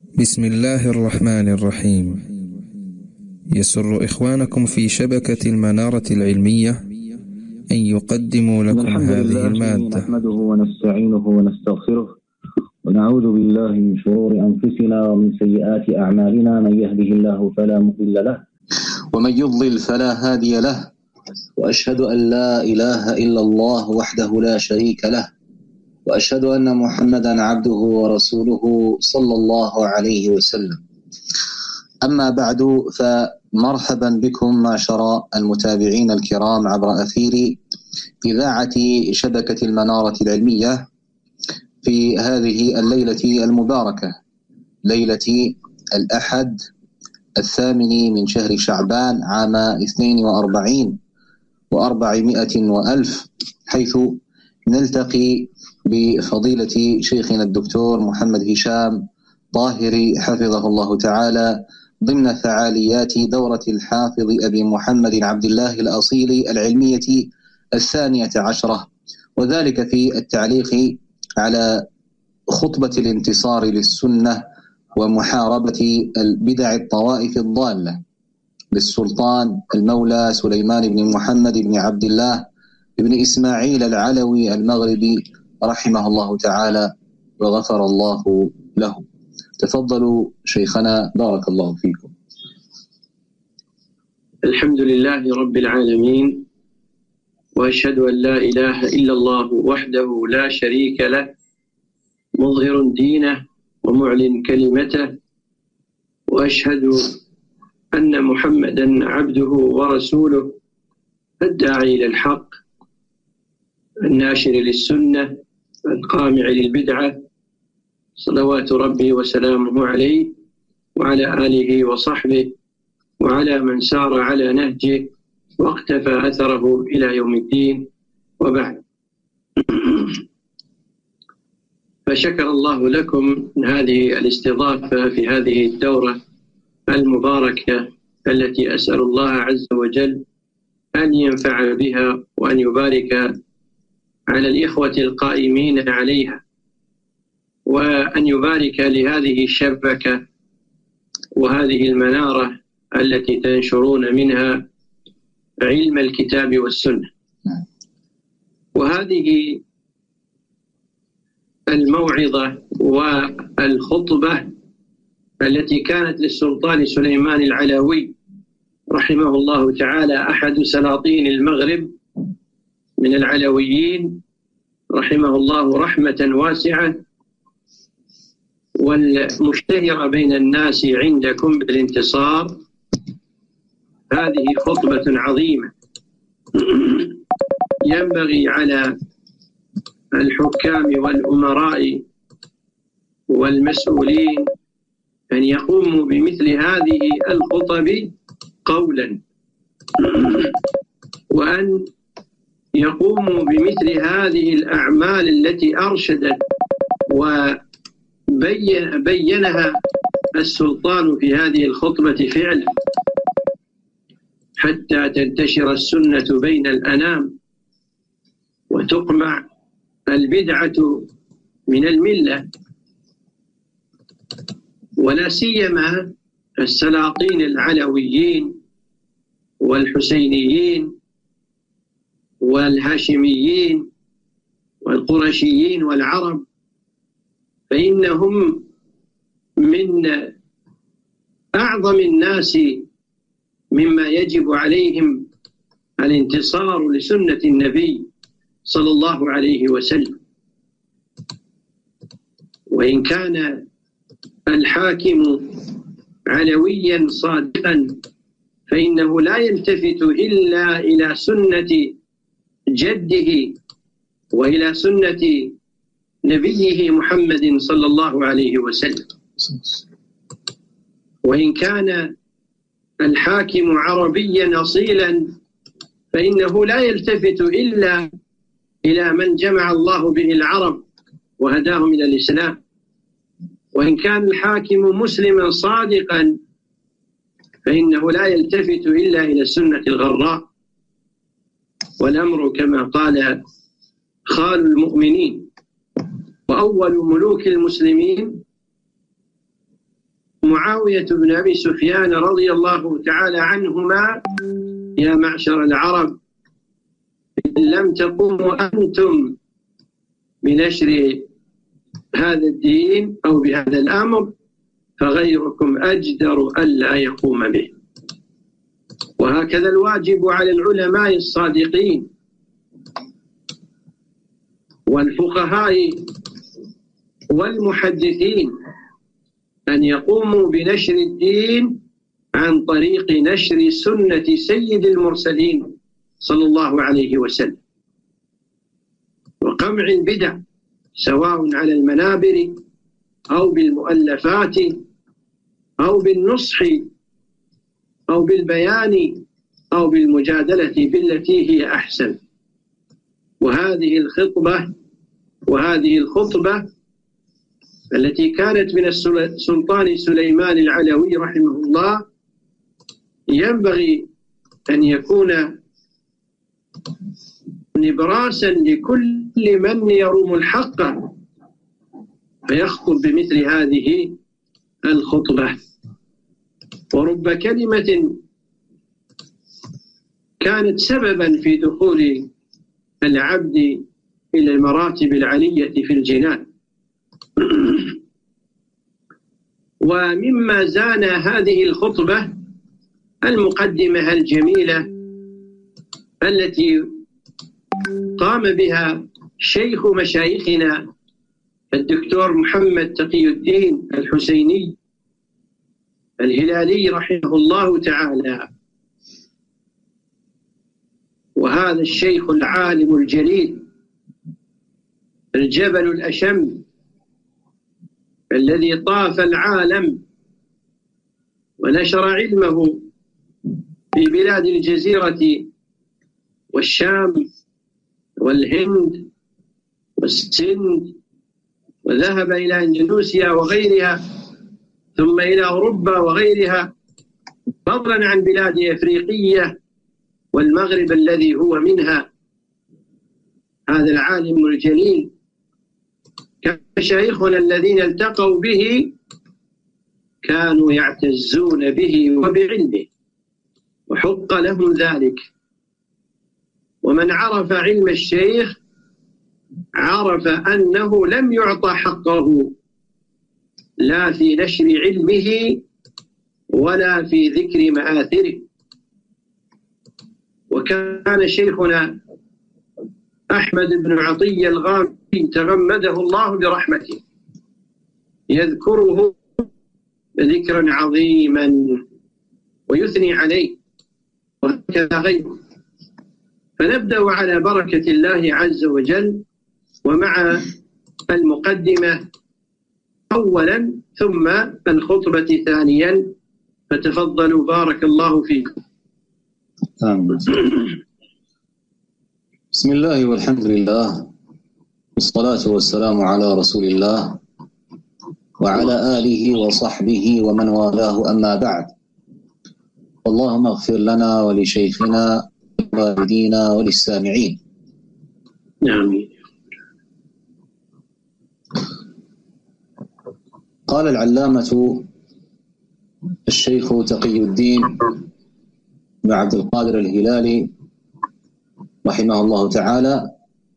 بسم الله الرحمن الرحيم. يسر إخوانكم في شبكة المنارة العلمية أن يقدموا لكم هذه المادة. نحمده ونستعينه ونستغفره ونعوذ بالله من شرور أنفسنا ومن سيئات أعمالنا، من يهده الله فلا مضل له ومن يضلل فلا هادي له، وأشهد أن لا إله إلا الله وحده لا شريك له، وأشهد أن محمدا عبده ورسوله صلى الله عليه وسلم. أما بعد، فمرحبا بكم معشر المتابعين الكرام عبر أثير إذاعة شبكة المنارة العلمية في هذه الليلة المباركة، ليلة الأحد 8 من شهر شعبان عام 42 و400 وألف، حيث نلتقي بفضيلة شيخنا الدكتور محمد هشام طاهري حفظه الله تعالى ضمن فعاليات دورة الحافظ أبي محمد عبد الله الأصيل العلمية 12، وذلك في التعليق على خطبة الانتصار للسنة ومحاربة البدع الطوائف الضالة للسلطان المولى سليمان بن محمد بن عبد الله بن إسماعيل العلوي المغربي رحمه الله تعالى وغفر الله له. تفضلوا شيخنا، بارك الله فيكم. الحمد لله رب العالمين، وأشهد أن لا إله إلا الله وحده لا شريك له، مظهر دينه ومعلن كلمته، وأشهد أن محمدا عبده ورسوله الداعي إلى الحق الناشر للسنة القامع للبدعة، صلوات ربي وسلامه عليه وعلى آله وصحبه وعلى من سار على نهجه واقتفى أثره إلى يوم الدين، وبعد. فشكر الله لكم هذه الاستضافة في هذه الدورة المباركة التي أسأل الله عز وجل أن ينفع بها وأن يبارك على الإخوة القائمين عليها، وأن يبارك لهذه الشبكة وهذه المنارة التي تنشرون منها علم الكتاب والسنة. وهذه الموعظة والخطبة التي كانت للسلطان سليمان العلوي رحمه الله تعالى، أحد سلاطين المغرب من العلويين رحمه الله رحمة واسعة، والمشتهرة بين الناس عندكم بالانتصار. هذه خطبة عظيمة ينبغي على الحكام والأمراء والمسؤولين أن يقوموا بمثل هذه الخطب قولا، وأن يقوموا بمثل هذه الأعمال التي أرشدت وبينها السلطان في هذه الخطبة فعلا، حتى تنتشر السنة بين الأنام وتقمع البدعة من الملة، ولا سيما السلاطين العلويين والحسينيين والهاشميين والقرشيين والعرب، فإنهم من أعظم الناس مما يجب عليهم الانتصار لسنة النبي صلى الله عليه وسلم. وإن كان الحاكم علويا صادقا فإنه لا يلتفت إلا إلى سنة جده وإلى سنة نبيه محمد صلى الله عليه وسلم. وإن كان الحاكم عربيا أصيلا فإنه لا يلتفت إلا إلى من جمع الله به العرب وهداهم إلى الإسلام. وإن كان الحاكم مسلما صادقا فإنه لا يلتفت إلا إلى السنة الغراء، والأمر كما قال خال المؤمنين وأول ملوك المسلمين معاوية بن أبي سفيان رضي الله تعالى عنهما: يا معشر العرب، إن لم تقوموا أنتم بنشر هذا الدين أو بهذا الأمر فغيركم أجدر ألا يقوم به. وهكذا الواجب على العلماء الصادقين والفقهاء والمحدثين أن يقوموا بنشر الدين عن طريق نشر سنة سيد المرسلين صلى الله عليه وسلم، وقمع البدع سواء على المنابر أو بالمؤلفات أو بالنصح أو بالبيان أو بالمجادلة بالتي هي أحسن. وهذه الخطبة التي كانت من السلطان سليمان العلوي رحمه الله ينبغي أن يكون نبراسا لكل من يروم الحق فيخطب بمثل هذه الخطبة. ورب كلمة كانت سببا في دخول العبد إلى المراتب العلية في الجنان. ومما زان هذه الخطبة المقدمة الجميلة التي قام بها شيخ مشايخنا الدكتور محمد تقي الدين الحسيني الهلالي رحمه الله تعالى. وهذا الشيخ العالم الجليل الجبل الأشم الذي طاف العالم ونشر علمه في بلاد الجزيرة والشام والهند والسند، وذهب إلى أندونيسيا وغيرها، ثم إلى أوروبا وغيرها، فضلا عن بلاد أفريقية والمغرب الذي هو منها. هذا العالم الجليل كمشايخنا الذين التقوا به كانوا يعتزون به وبعلمه وحق لهم ذلك. ومن عرف علم الشيخ عرف أنه لم يعطى حقه لا في نشر علمه ولا في ذكر مآثره. وكان شيخنا أحمد بن عطية الغامدي تغمده الله برحمته يذكره ذكرا عظيما ويثني عليه، وهكذا غيره. فنبدأ على بركة الله عز وجل ومع المقدمة أولا ثم الخطبة ثانيا، فتفضلوا بارك الله فيكم. آمين. بسم الله والحمد لله والصلاة والسلام على رسول الله وعلى آله وصحبه ومن والاه، أما بعد. اللهم اغفر لنا ولشيخنا والوالدينا وللسامعين. آمين. قال العلامة الشيخ تقي الدين بن عبد القادر الهلالي رحمه الله تعالى: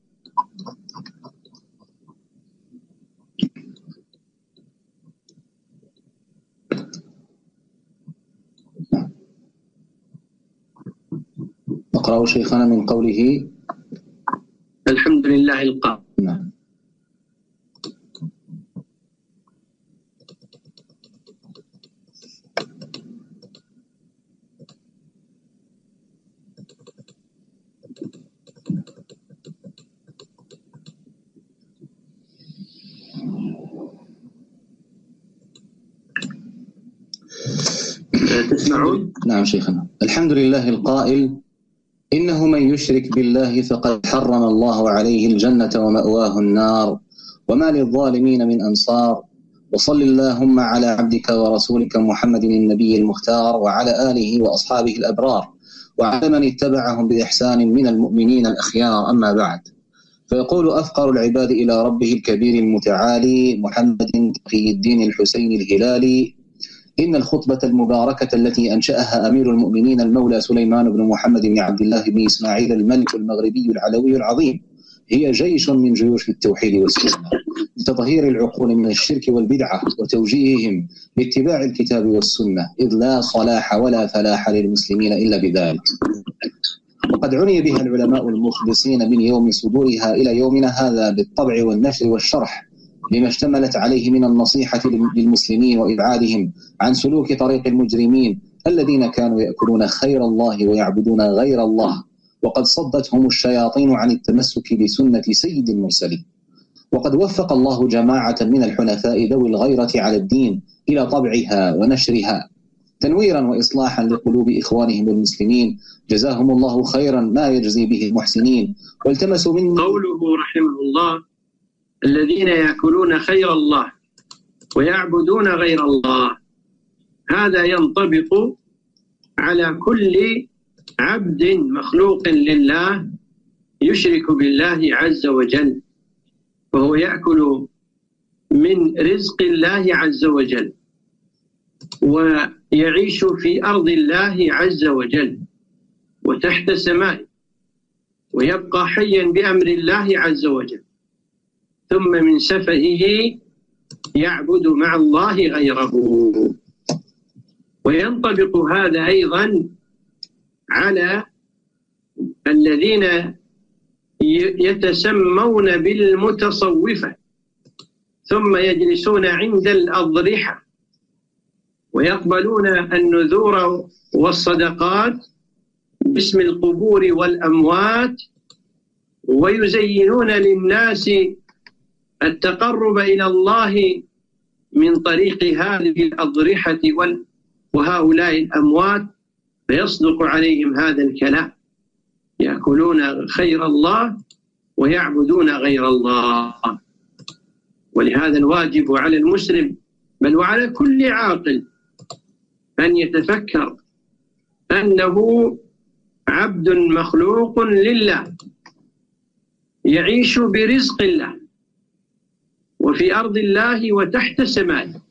نقرأ شيخنا من قوله: الحمد لله القائل. نعم. تسمعون؟ نعم شيخنا. الحمد لله القائل: إنه من يشرك بالله فقد حرم الله عليه الجنة ومأواه النار وما للظالمين من أنصار. وصل اللهم على عبدك ورسولك محمد النبي المختار وعلى آله وأصحابه الأبرار وعلى من اتبعهم بإحسان من المؤمنين الأخيار، أما بعد. فيقول أفقر العباد إلى ربه الكبير المتعالي محمد تقي الدين الحسيني الهلالي: إن الخطبة المباركة التي أنشأها أمير المؤمنين المولى سليمان بن محمد بن عبد الله بن إسماعيل الملك المغربي العلوي العظيم هي جيش من جيوش التوحيد والسنة لتطهير العقول من الشرك والبدعة وتوجيههم لاتباع الكتاب والسنة، إذ لا صلاح ولا فلاح للمسلمين إلا بذلك. وقد عني بها العلماء المخلصين من يوم صدورها إلى يومنا هذا بالطبع والنشر والشرح لما اشتملت عليه من النصيحة للمسلمين وإبعادهم عن سلوك طريق المجرمين الذين كانوا يأكلون خير الله ويعبدون غير الله، وقد صدتهم الشياطين عن التمسك بسنة سيد المرسلين. وقد وفق الله جماعة من الحنفاء ذوي الغيرة على الدين إلى طبعها ونشرها تنويرا وإصلاحا لقلوب إخوانهم المسلمين، جزاهم الله خيرا ما يجزي به المحسنين. والتمسوا من قوله رحمه الله: الذين يأكلون خير الله ويعبدون غير الله، هذا ينطبق على كل عبد مخلوق لله يشرك بالله عز وجل، وهو يأكل من رزق الله عز وجل ويعيش في أرض الله عز وجل وتحت سمائه، ويبقى حيا بأمر الله عز وجل، ثم من سفهه يعبد مع الله غيره. وينطبق هذا أيضا على الذين يتسمون بالمتصوفة ثم يجلسون عند الأضرحة ويقبلون النذور والصدقات باسم القبور والأموات، ويزينون للناس التقرب إلى الله من طريق هذه الأضرحة وهؤلاء الأموات، فيصدق عليهم هذا الكلام: يأكلون خير الله ويعبدون غير الله. ولهذا الواجب على المسلم بل وعلى كل عاقل أن يتفكر أنه عبد مخلوق لله يعيش برزق الله وفي أرض الله وتحت سمائه،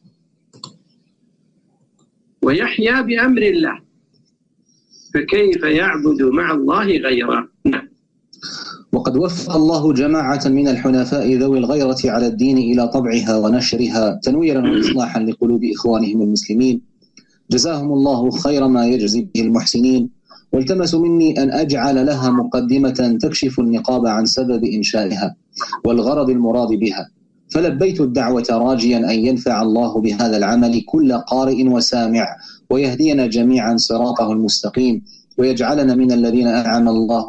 ويحيا بأمر الله، فكيف يعبد مع الله غيره؟ وقد وفق الله جماعة من الحنفاء ذوي الغيرة على الدين إلى طبعها ونشرها تنويرا وإصلاحا لقلوب إخوانهم المسلمين، جزاهم الله خير ما يجزي به المحسنين. والتمسوا مني أن أجعل لها مقدمة تكشف النقاب عن سبب إنشائها والغرض المراد بها، فلبيت الدعوة راجيا أن ينفع الله بهذا العمل كل قارئ وسامع، ويهدينا جميعا صراطه المستقيم، ويجعلنا من الذين أنعم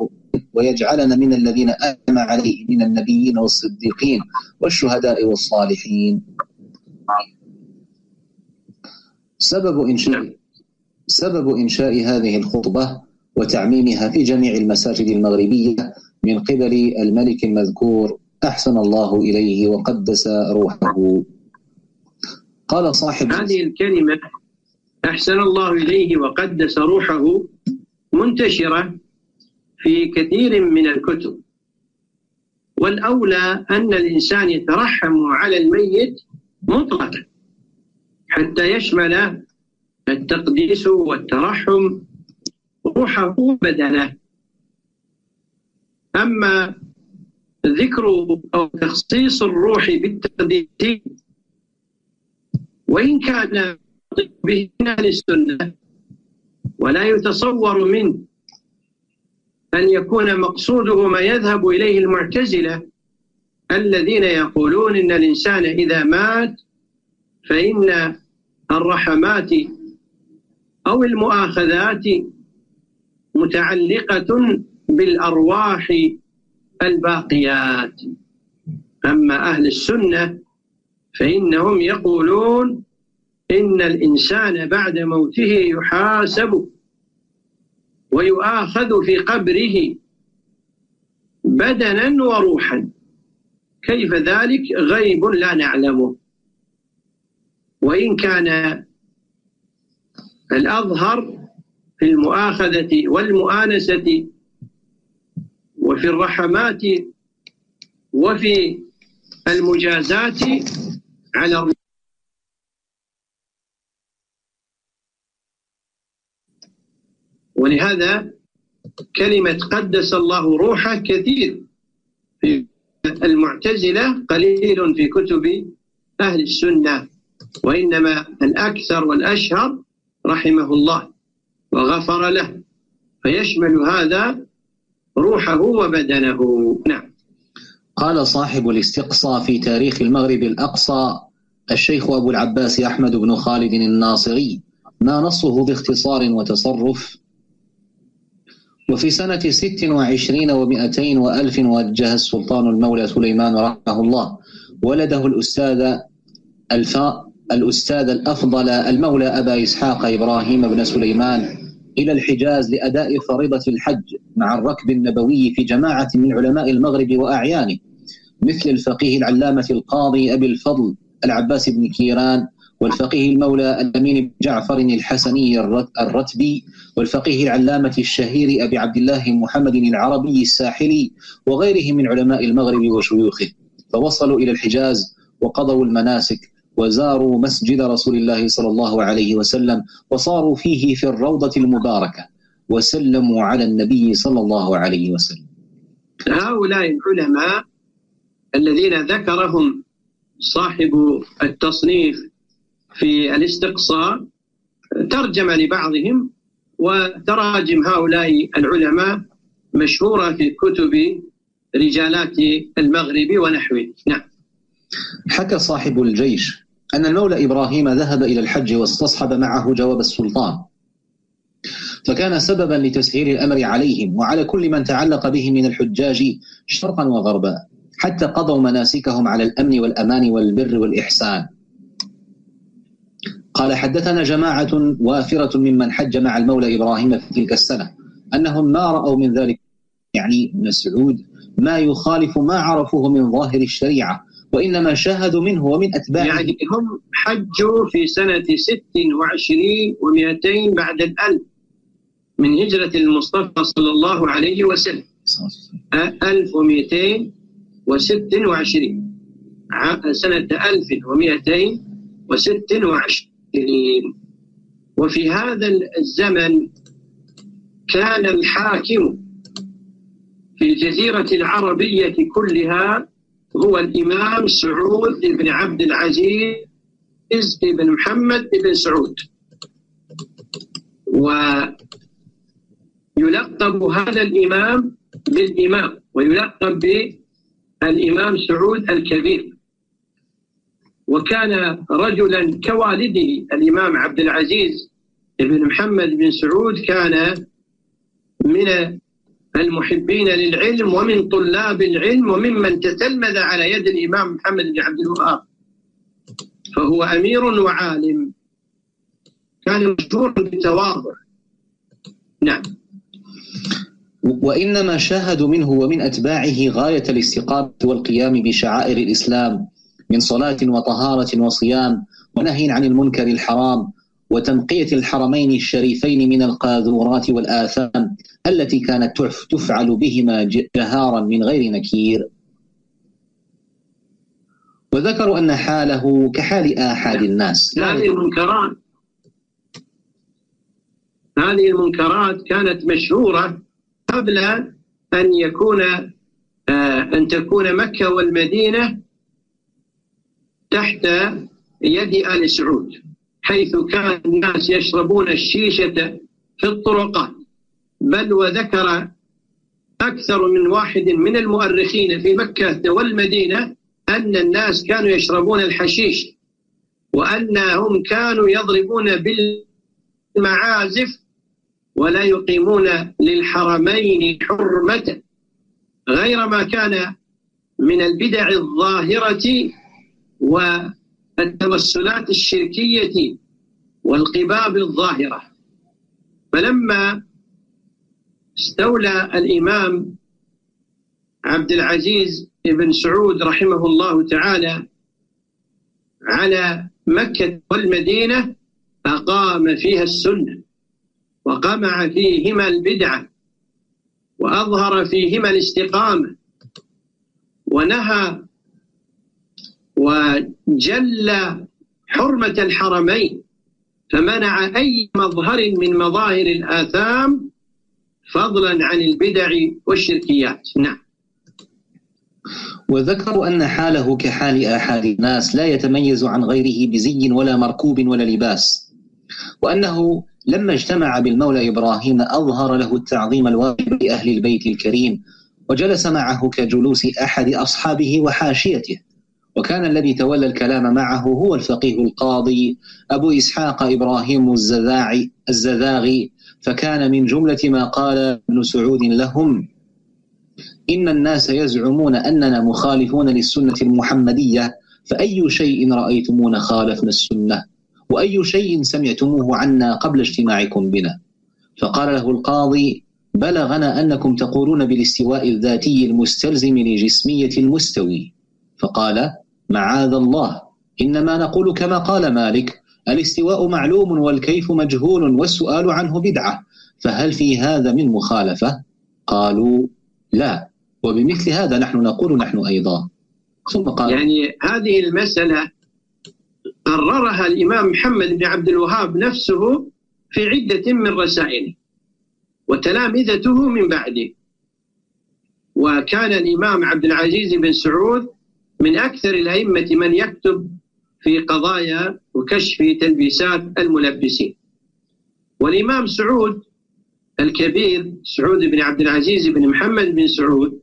عليه من النبيين والصديقين والشهداء والصالحين. سبب إنشاء هذه الخطبة وتعميمها في جميع المساجد المغربية من قبل الملك المذكور أحسن الله إليه وقدس روحه. قال صاحب هذه الكلمة أحسن الله إليه وقدس روحه منتشرة في كثير من الكتب، والأولى أن الإنسان يترحم على الميت مطلقا حتى يشمل التقديس والترحم روحه وبدنه. أما ذكر أو تخصيص الروح بالتقديس وإن كان به من أهل السنة، ولا يتصور منه أن يكون مقصوده ما يذهب إليه المعتزلة الذين يقولون إن الإنسان إذا مات فإن الرحمات أو المؤاخذات متعلقة بالأرواح الباقيات. أما أهل السنة فإنهم يقولون إن الإنسان بعد موته يحاسب ويؤاخذ في قبره بدنا وروحا، كيف ذلك غيب لا نعلمه. وإن كان الأظهر في المؤاخذة والمؤانسة وفي الرحمات وفي المجازات على ولهذا كلمة قدس الله روحه كثير في المعتزلة، قليل في كتب أهل السنة، وإنما الأكثر والأشهر رحمه الله وغفر له، فيشمل هذا روحه وبدنه. نعم. قال صاحب الاستقصاء في تاريخ المغرب الأقصى الشيخ أبو العباس أحمد بن خالد الناصري ما نصه باختصار وتصرف: وفي سنة 26 و200 وألف وجه السلطان المولى سليمان رحمه الله ولده الأستاذ الأفضل المولى أبا إسحاق إبراهيم بن سليمان إلى الحجاز لأداء فريضة الحج مع الركب النبوي في جماعة من علماء المغرب وأعيانه، مثل الفقيه العلامة القاضي أبي الفضل العباس بن كيران، والفقيه المولى الأمين بن جعفر الحسني الرتبي، والفقيه العلامة الشهير أبي عبد الله محمد العربي الساحلي، وغيرهم من علماء المغرب وشيوخه. فوصلوا إلى الحجاز وقضوا المناسك وزاروا مسجد رسول الله صلى الله عليه وسلم، وصاروا فيه في الروضة المباركة وسلموا على النبي صلى الله عليه وسلم. هؤلاء العلماء الذين ذكرهم صاحب التصنيف في الاستقصاء ترجم لبعضهم، وتراجم هؤلاء العلماء مشهورة في كتب رجالات المغرب ونحوه. نعم. حكى صاحب الجيش أن المولى إبراهيم ذهب إلى الحج واستصحب معه جواب السلطان، فكان سببا لتسهيل الأمر عليهم وعلى كل من تعلق به من الحجاج شرقا وغربا، حتى قضوا مناسكهم على الأمن والأمان والبر والإحسان. قال: حدثنا جماعة وافرة ممن حج مع المولى إبراهيم في تلك السنة أنهم ما رأوا من ذلك، يعني ابن سعود، ما يخالف ما عرفوه من ظاهر الشريعة، وإنما شاهدوا منه ومن أتباعه. يعني هم حجوا في سنة 26 و200 بعد الألف من هجرة المصطفى صلى الله عليه وسلم، 1226 سنة 1226. وفي هذا الزمن كان الحاكم في الجزيرة العربية كلها هو الإمام سعود بن عبد العزيز بن محمد بن سعود، ويلقب هذا الإمام بالإمام، ويلقب بالإمام سعود الكبير. وكان رجلا كوالده الإمام عبد العزيز بن محمد بن سعود، كان من المحبين للعلم ومن طلاب العلم وممن تتلمذ على يد الإمام محمد بن عبد الوهاب، فهو أمير وعالم، كان مشهور بالتواضع. نعم. وإنما شاهدوا منه ومن أتباعه غاية الاستقامة والقيام بشعائر الإسلام من صلاة وطهارة وصيام ونهي عن المنكر الحرام وتنقية الحرمين الشريفين من القاذورات والآثام التي كانت تفعل بهما جهارا من غير نكير. وذكروا أن حاله كحال آحاد الناس. هذه المنكرات كانت مشهورة قبل أن تكون مكة والمدينة تحت يد آل سعود، حيث كان الناس يشربون الشيشة في الطرقات، بل وذكر أكثر من واحد من المؤرخين في مكة والمدينة أن الناس كانوا يشربون الحشيش، وأنهم كانوا يضربون بالمعازف ولا يقيمون للحرمين حرمة، غير ما كان من البدع الظاهرة والتوسلات الشركية والقباب الظاهرة. فلما استولى الإمام عبد العزيز بن سعود رحمه الله تعالى على مكة والمدينة، أقام فيها السنة وقمع فيهما البدعة وأظهر فيهما الاستقامة، ونهى وجل حرمة الحرمين، فمنع أي مظهر من مظاهر الآثام فضلا عن البدع والشركيات. نعم. وذكروا أن حاله كحال أحد الناس لا يتميز عن غيره بزي ولا مركوب ولا لباس، وأنه لما اجتمع بالمولى إبراهيم أظهر له التعظيم الواجب لأهل البيت الكريم، وجلس معه كجلوس أحد أصحابه وحاشيته. وكان الذي تولى الكلام معه هو الفقيه القاضي أبو إسحاق إبراهيم الزذاغي، فكان من جملة ما قال ابن سعود لهم: إن الناس يزعمون أننا مخالفون للسنة المحمدية، فأي شيء رأيتمونا خالفنا السنة، وأي شيء سمعتموه عنا قبل اجتماعكم بنا؟ فقال له القاضي: بلغنا أنكم تقولون بالاستواء الذاتي المستلزم لجسمية المستوي. فقال: معاذ الله، إنما نقول كما قال مالك: الاستواء معلوم والكيف مجهول والسؤال عنه بدعة، فهل في هذا من مخالفة؟ قالوا: لا، وبمثل هذا نحن نقول نحن أيضا. ثم قال: يعني هذه المسألة قررها الإمام محمد بن عبد الوهاب نفسه في عدة من رسائله وتلامذته من بعده. وكان الإمام عبد العزيز بن سعود من أكثر الأئمة من يكتب في قضايا وكشف تلبيسات الملبسين. والإمام سعود الكبير سعود بن عبد العزيز بن محمد بن سعود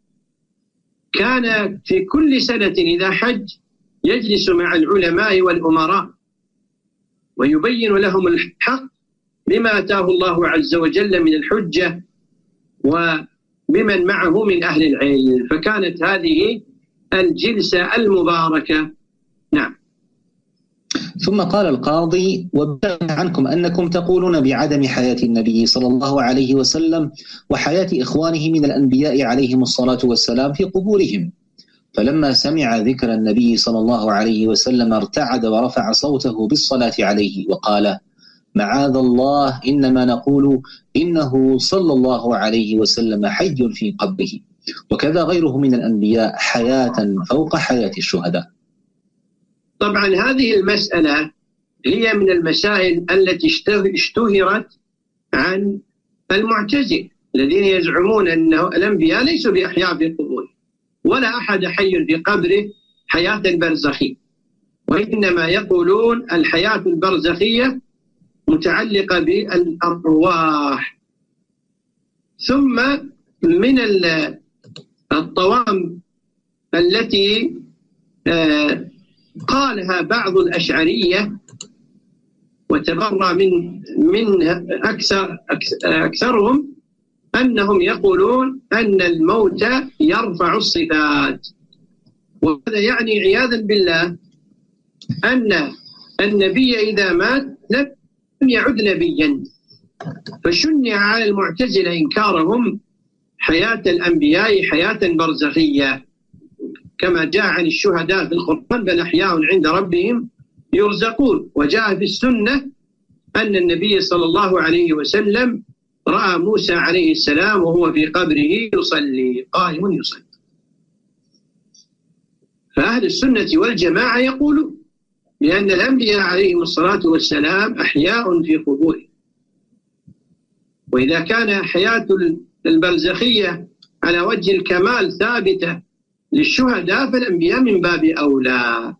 كان في كل سنة إذا حج يجلس مع العلماء والأمراء ويبين لهم الحق بما آتاه الله عز وجل من الحجة وبمن معه من أهل العلم، فكانت هذه الجلسة المباركة. نعم. ثم قال القاضي: وبلغ عنكم أنكم تقولون بعدم حياة النبي صلى الله عليه وسلم وحياة إخوانه من الأنبياء عليهم الصلاة والسلام في قبورهم. فلما سمع ذكر النبي صلى الله عليه وسلم ارتعد ورفع صوته بالصلاة عليه وقال: معاذ الله، إنما نقول إنه صلى الله عليه وسلم حي في قبره، وكذا غيره من الأنبياء حياة فوق حياة الشهداء. طبعا هذه المسألة هي من المسائل التي اشتهرت عن المعتزلة الذين يزعمون أن الأنبياء ليسوا بأحياء في قبورهم ولا أحد حي في قبره حياة برزخية، وإنما يقولون الحياة البرزخية متعلقة بالأرواح. ثم من الطوام التي قالها بعض الأشعرية وتبرأ من أكثرهم أنهم يقولون أن الموت يرفع الصفات، وهذا يعني عياذا بالله أن النبي إذا مات لم يعد نبيا، فشنع على المعتزلة إنكارهم حياة الأنبياء حياة برزخية كما جاء عن الشهداء في القرآن: بل أحياء عند ربهم يرزقون. وجاء في السنة أن النبي صلى الله عليه وسلم رأى موسى عليه السلام وهو في قبره يصلي قائم يصلي. فأهل السنة والجماعة يقولون بأن الأنبياء عليهم الصلاة والسلام أحياء في قبورهم، وإذا كان حياة البرزخية على وجه الكمال ثابتة للشهداء فالأنبياء من باب أولى.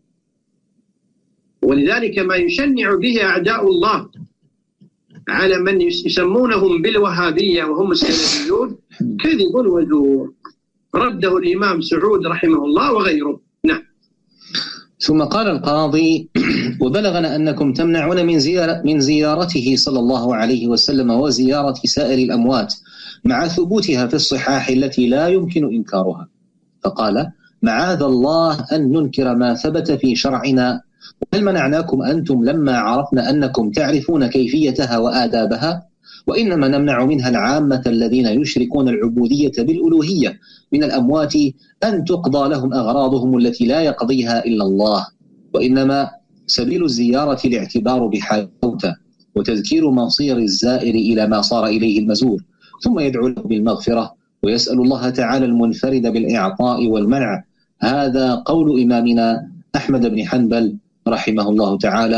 ولذلك ما يشنع به أعداء الله على من يسمونهم بالوهابية وهم السلفيون كذب وزور، رده الإمام سعود رحمه الله وغيره. نعم. ثم قال القاضي: وبلغنا أنكم تمنعون من زيارته صلى الله عليه وسلم وزيارة سائر الأموات مع ثبوتها في الصحاح التي لا يمكن إنكارها. فقال: معاذ الله أن ننكر ما ثبت في شرعنا، وهل منعناكم أنتم لما عرفنا أنكم تعرفون كيفيتها وآدابها؟ وإنما نمنع منها العامة الذين يشركون العبودية بالألوهية من الأموات أن تقضى لهم أغراضهم التي لا يقضيها إلا الله، وإنما سبيل الزيارة الاعتبار بحال الموتى وتذكير مصير الزائر إلى ما صار إليه المزور، ثم يدعو له بالمغفرة ويسأل الله تعالى المنفرد بالإعطاء والمنع. هذا قول إمامنا أحمد بن حنبل رحمه الله تعالى،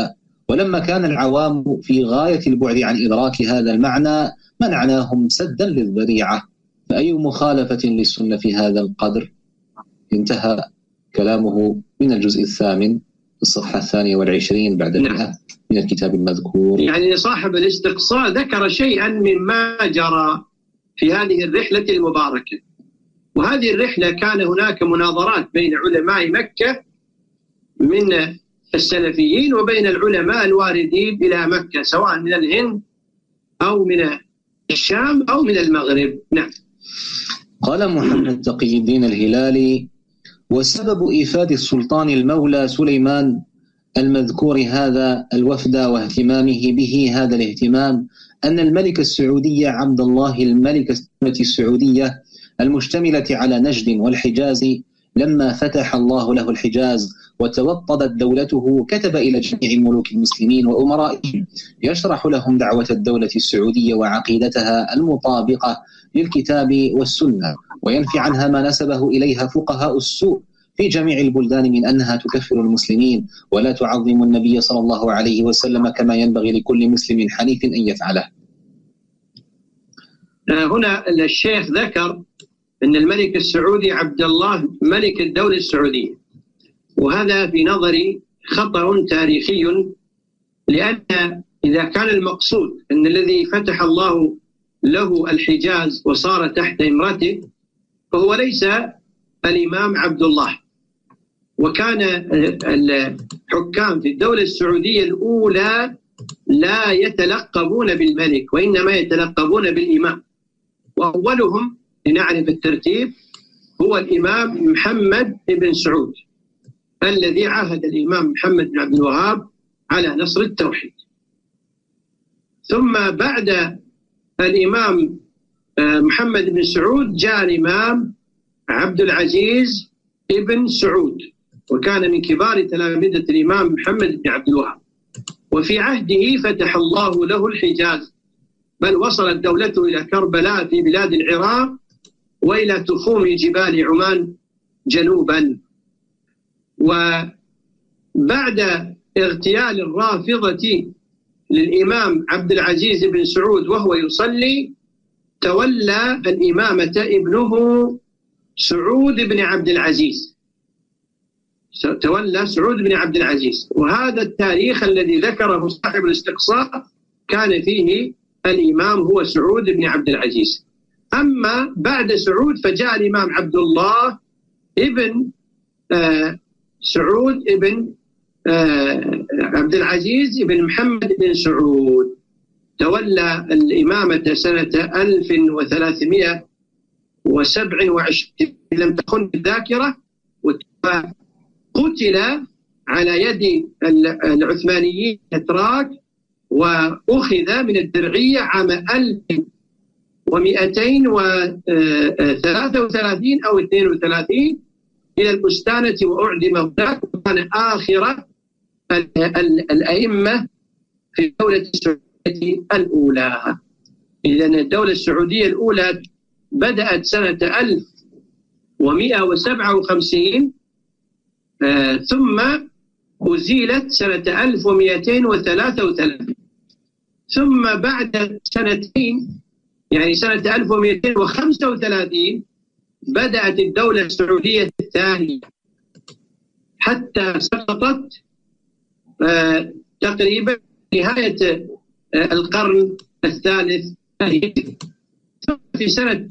ولما كان العوام في غاية البعد عن إدراك هذا المعنى منعناهم سدا للذريعة، فأي مخالفة للسنة في هذا القدر؟ انتهى كلامه من الجزء الثامن الصفحة 22 بعد 100 من الكتاب المذكور. يعني صاحب الاستقصاء ذكر شيئا مما جرى في هذه الرحلة المباركة، وهذه الرحلة كان هناك مناظرات بين علماء مكة من السلفيين وبين العلماء الواردين إلى مكة سواء من الهند أو من الشام أو من المغرب. نعم. قال محمد تقي الدين الهلالي: وسبب إيفاد السلطان المولى سليمان المذكور هذا الوفد واهتمامه به هذا الاهتمام أن الملك السعودي عبد الله الملك السعودية المشتملة على نجد والحجاز لما فتح الله له الحجاز وتوطدت دولته كتب إلى جميع ملوك المسلمين وأمرائهم يشرح لهم دعوة الدولة السعودية وعقيدتها المطابقة للكتاب والسنة، وينفي عنها ما نسبه إليها فقهاء السوء في جميع البلدان من أنها تكفر المسلمين ولا تعظم النبي صلى الله عليه وسلم كما ينبغي لكل مسلم حنيف أن يفعله. هنا الشيخ ذكر أن الملك السعودي عبد الله ملك الدولة السعودية، وهذا في نظري خطأ تاريخي، لأن إذا كان المقصود أن الذي فتح الله له الحجاز وصار تحت إمرته فهو ليس الإمام عبد الله، وكان الحكام في الدولة السعودية الأولى لا يتلقبون بالملك وإنما يتلقبون بالإمام، وأولهم لنعرف الترتيب هو الإمام محمد بن سعود الذي عاهد الإمام محمد بن عبد الوهاب على نصر التوحيد. ثم بعد الإمام محمد بن سعود جاء الإمام عبد العزيز بن سعود، وكان من كبار تلامذة الإمام محمد بن عبد الوهاب، وفي عهده فتح الله له الحجاز، بل وصلت دولته إلى كربلاء في بلاد العراق وإلى تخوم جبال عمان جنوبا. وبعد اغتيال الرافضة للإمام عبد العزيز بن سعود وهو يصلي تولى الإمامة ابنه سعود بن عبد العزيز، تولى سعود بن عبد العزيز، وهذا التاريخ الذي ذكره صاحب الاستقصاء كان فيه الإمام هو سعود بن عبد العزيز. أما بعد سعود فجاء الإمام عبد الله ابن سعود ابن عبد العزيز ابن محمد بن سعود، تولى الإمامة سنة 1327 لم تخن الذاكرة، وقتل على يد العثمانيين الأتراك، وأخذ من الدرعية عام 1233 أو 32 إلى البستانة وأعدم هناك، وكان آخر الأئمة في الدولة السعودية الأولى. إذن الدولة السعودية الأولى بدأت سنة 1157 ثم أزيلت سنة 1233، ثم بعد سنتين يعني سنة 1235 بدأت الدولة السعودية الثانية حتى سقطت تقريبا نهاية القرن الثالث الهجري. في سنة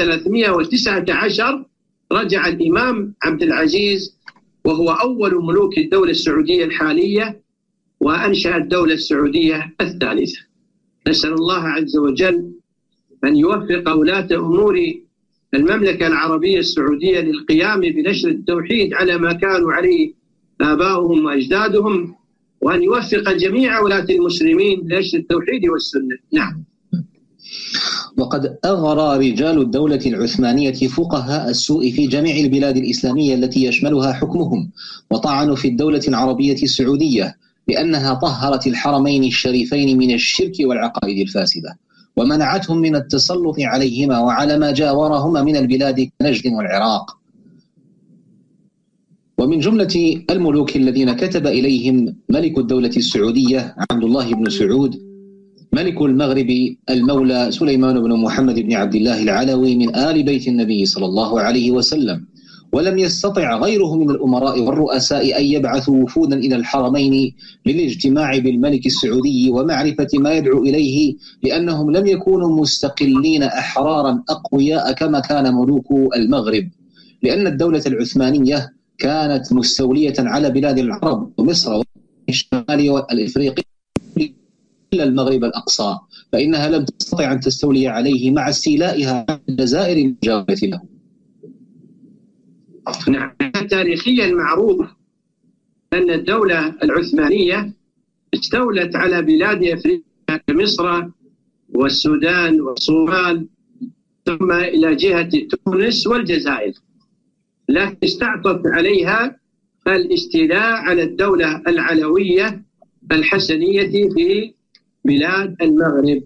1319 رجع الإمام عبد العزيز وهو أول ملوك الدولة السعودية الحالية وأنشأ الدولة السعودية الثالثة. نسأل الله عز وجل أن يوفق ولاة أمور المملكة العربية السعودية للقيام بنشر التوحيد على ما كانوا عليه آباؤهم وأجدادهم، وأن يوفق جميع ولاة المسلمين لنشر التوحيد والسنة. نعم. وقد أغرى رجال الدولة العثمانية فقهاء السوء في جميع البلاد الإسلامية التي يشملها حكمهم، وطعنوا في الدولة العربية السعودية بأنها طهرت الحرمين الشريفين من الشرك والعقائد الفاسدة، ومنعتهم من التسلط عليهما وعلى ما جاورهما من البلاد كنجد والعراق. ومن جملة الملوك الذين كتب إليهم ملك الدولة السعودية عبد الله بن سعود، ملك المغرب المولى سليمان بن محمد بن عبد الله العلوي من آل بيت النبي صلى الله عليه وسلم. ولم يستطع غيره من الأمراء والرؤساء أن يبعثوا وفودا إلى الحرمين للاجتماع بالملك السعودي ومعرفة ما يدعو إليه، لأنهم لم يكونوا مستقلين أحرارا أقوياء كما كان ملوك المغرب، لأن الدولة العثمانية كانت مستولية على بلاد العرب ومصر والشمال والإفريقي إلا المغرب الأقصى، فإنها لم تستطع أن تستولي عليه مع استيلائها الجزائر المجاورة له. نعم، تاريخيا معروف أن الدولة العثمانية استولت على بلاد أفريقيا كمصر والسودان والصومال، ثم إلى جهة تونس والجزائر، لكن استعطت عليها الاستيلاء على الدولة العلوية الحسنية في بلاد المغرب.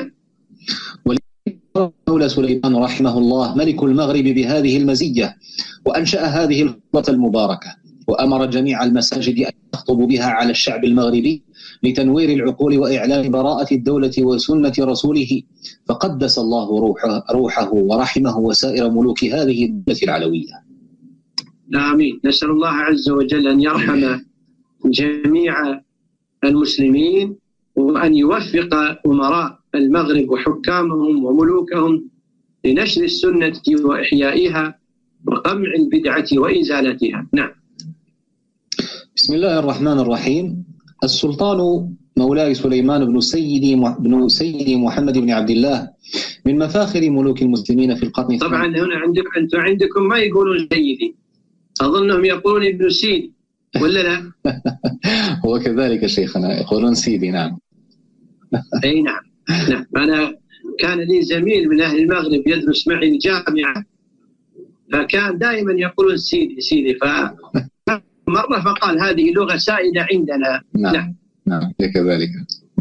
مولى سليمان رحمه الله ملك المغرب بهذه المزية، وأنشأ هذه الخطة المباركة، وأمر جميع المساجد أن يخطب بها على الشعب المغربي لتنوير العقول وإعلان براءة الدولة وسنة رسوله، فقدس الله روحه ورحمه وسائر ملوك هذه الدولة العلوية. آمين. نسأل الله عز وجل أن يرحم جميع المسلمين، وأن يوفق أمراء المغرب وحكامهم وملوكهم لنشر السنة وإحيائها وقمع البدعة وإزالتها. نعم. بسم الله الرحمن الرحيم. السلطان مولاي سليمان بن سيدي محمد بن عبد الله من مفاخر ملوك المسلمين في القرن الثاني. طبعا هنا أنتم عندكم ما يقولون سيدي، أظنهم يقولون ابن سيدي ولا لا؟ هو كذلك شيخنا، يقولون سيدي. نعم. أي نعم. نعم، أنا كان لي زميل من أهل المغرب يدرس معي الجامعة، فكان دائما يقولون سيدي سيدي، فمرة فقال هذه لغة سائدة عندنا. نعم. نعم. نعم كذلك.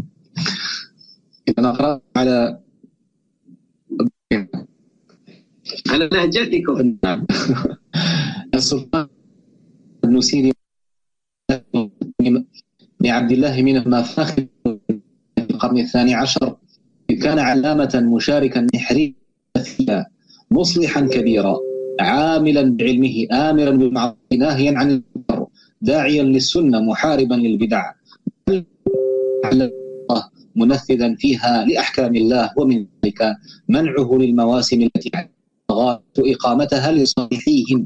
إذا نقرأ على لهجتكم. نعم. السلطان بن سيدي بن عبد الله من المفاخر القرن الثاني عشر، كان علامة مشاركا نحريا مصلحا كبيرا، عاملا بعلمه، آمرا بالمعروف ناهيا عن المنكر، داعيا للسنة محاربا للبدع، منفذا فيها لأحكام الله، ومن ذلك منعه للمواسم التي غاية إقامتها لصالحيهم.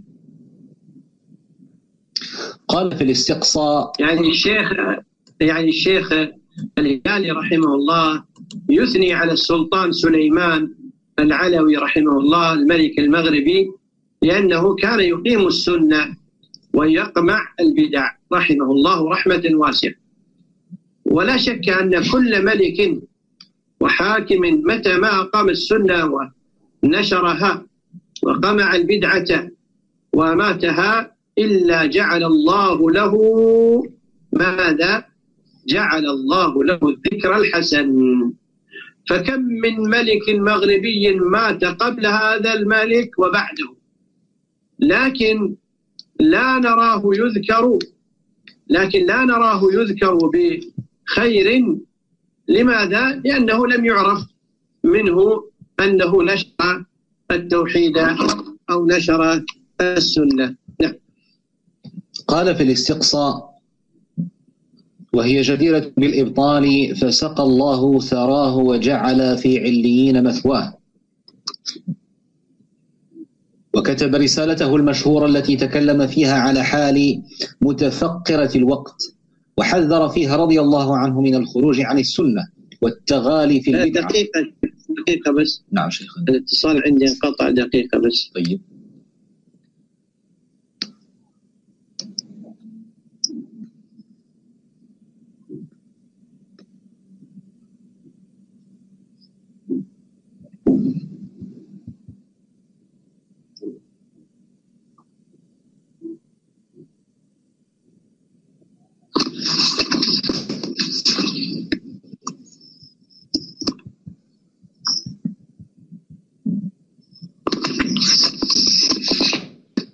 قال في الاستقصاء، يعني الشيخ الهلالي رحمه الله يثني على السلطان سليمان العلوي رحمه الله الملك المغربي لأنه كان يقيم السنة ويقمع البدع رحمه الله رحمة واسعة. ولا شك أن كل ملك وحاكم متى ما أقام السنة ونشرها وقمع البدعة وماتها إلا جعل الله له ماذا؟ جعل الله له الذكر الحسن. فكم من ملك مغربي مات قبل هذا الملك وبعده، لكن لا نراه يذكر بخير. لماذا؟ لأنه لم يعرف منه أنه نشر التوحيد أو نشر السنة. نعم. قال في الاستقصاء، وهي جديرة بالإبطال، فسقى الله ثراه وجعل في عليين مثواه. وكتب رسالته المشهورة التي تكلم فيها على حال متفقرة الوقت، وحذر فيها رضي الله عنه من الخروج عن السنة والتغالي في البدعة. دقيقة بس. نعم شيخ. الاتصال عندي انقطع، دقيقة بس. طيب.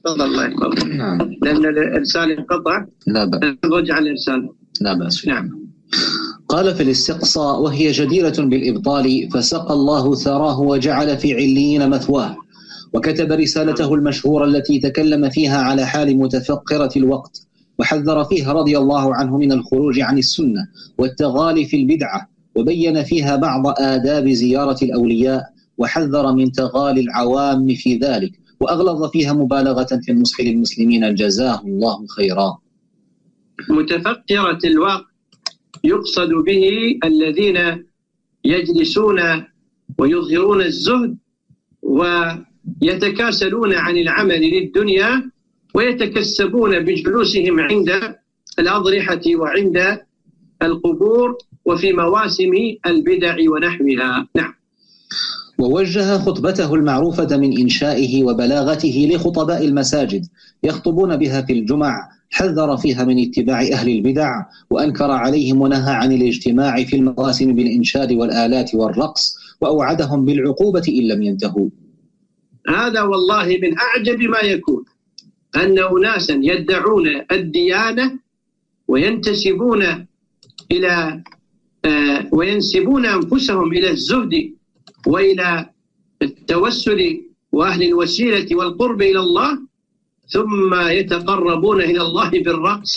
تفضل الله يحفظك. نعم. لأن الإرسال انقطع. لا بأس. نرجع الإرسال. لا بأس. نعم. قال في الاستقصاء: وهي جديرة بالإبطال، فسقى الله ثراه وجعل في عليين مثواه. وكتب رسالته المشهورة التي تكلم فيها على حال متفقرة الوقت، وحذر فيها رضي الله عنه من الخروج عن السنة والتغالي في البدعة، وبين فيها بعض آداب زيارة الأولياء، وحذر من تغالي العوام في ذلك، وأغلظ فيها مبالغة في النصح للمسلمين، جزاه الله خيرا. متفقرة الوقت يقصد به الذين يجلسون ويظهرون الزهد ويتكاسلون عن العمل للدنيا، ويتكسبون بجلوسهم عند الأضرحة وعند القبور وفي مواسم البدع ونحوها. نعم. ووجه خطبته المعروفة من إنشائه وبلاغته لخطباء المساجد يخطبون بها في الجمع، حذر فيها من اتباع أهل البدع، وأنكر عليهم ونهى عن الاجتماع في المواسم بالإنشاد والآلات والرقص، وأوعدهم بالعقوبة إن لم ينتهوا. هذا والله من أعجب ما يكون، أن أناسا يدعون الديانة وينسبون أنفسهم إلى الزهد وإلى التوسل وأهل الوسيلة والقرب إلى الله، ثم يتقربون إلى الله بالرقص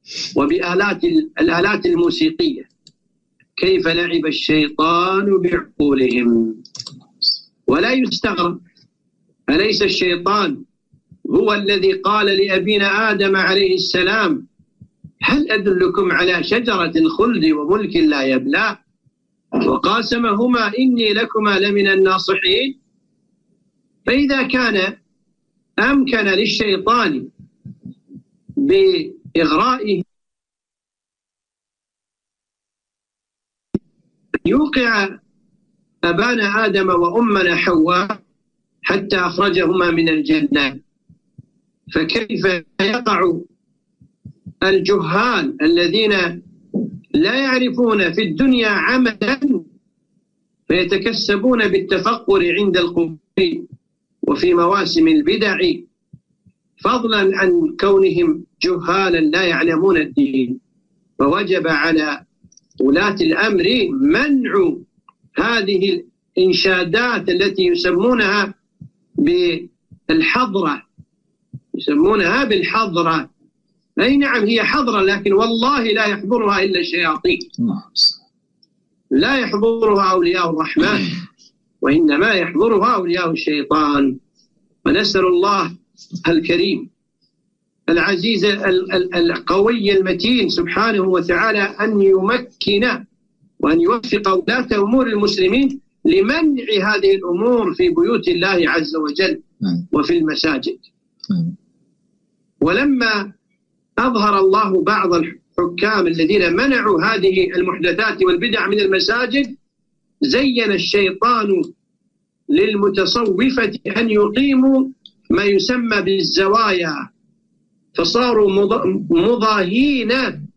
وبآلات الموسيقية. كيف لعب الشيطان بعقولهم. ولا يستغرب، أليس الشيطان هو الذي قال لأبينا آدم عليه السلام: هل أدلكم على شجرة الخلد وملك لا يبلى؟ وقاسمهما إني لكما لمن الناصحين. فإذا كان أمكن للشيطان بإغرائه يوقع أبانا آدم وأمنا حواء حتى أخرجهما من الجنة، فكيف يقع الجهال الذين لا يعرفون في الدنيا عملا فيتكسبون بالتفقر عند القبور وفي مواسم البدع، فضلا عن كونهم جهالا لا يعلمون الدين. فوجب على ولاة الأمر منع هذه الإنشادات التي يسمونها بالحضرة، يسمونها بالحضرة. أي نعم هي حضرة، لكن والله لا يحضرها إلا الشياطين، لا يحضرها أولياء الرحمن، وإنما يحضرها أولياء الشيطان. ونسأل الله الكريم العزيز القوي المتين سبحانه وتعالى أن يمكن وأن يوفق ولاة أمور المسلمين لمنع هذه الأمور في بيوت الله عز وجل وفي المساجد. ولما أظهر الله بعض الحكام الذين منعوا هذه المحدثات والبدع من المساجد، زين الشيطان للمتصوفة أن يقيموا ما يسمى بالزوايا، فصاروا مضاهين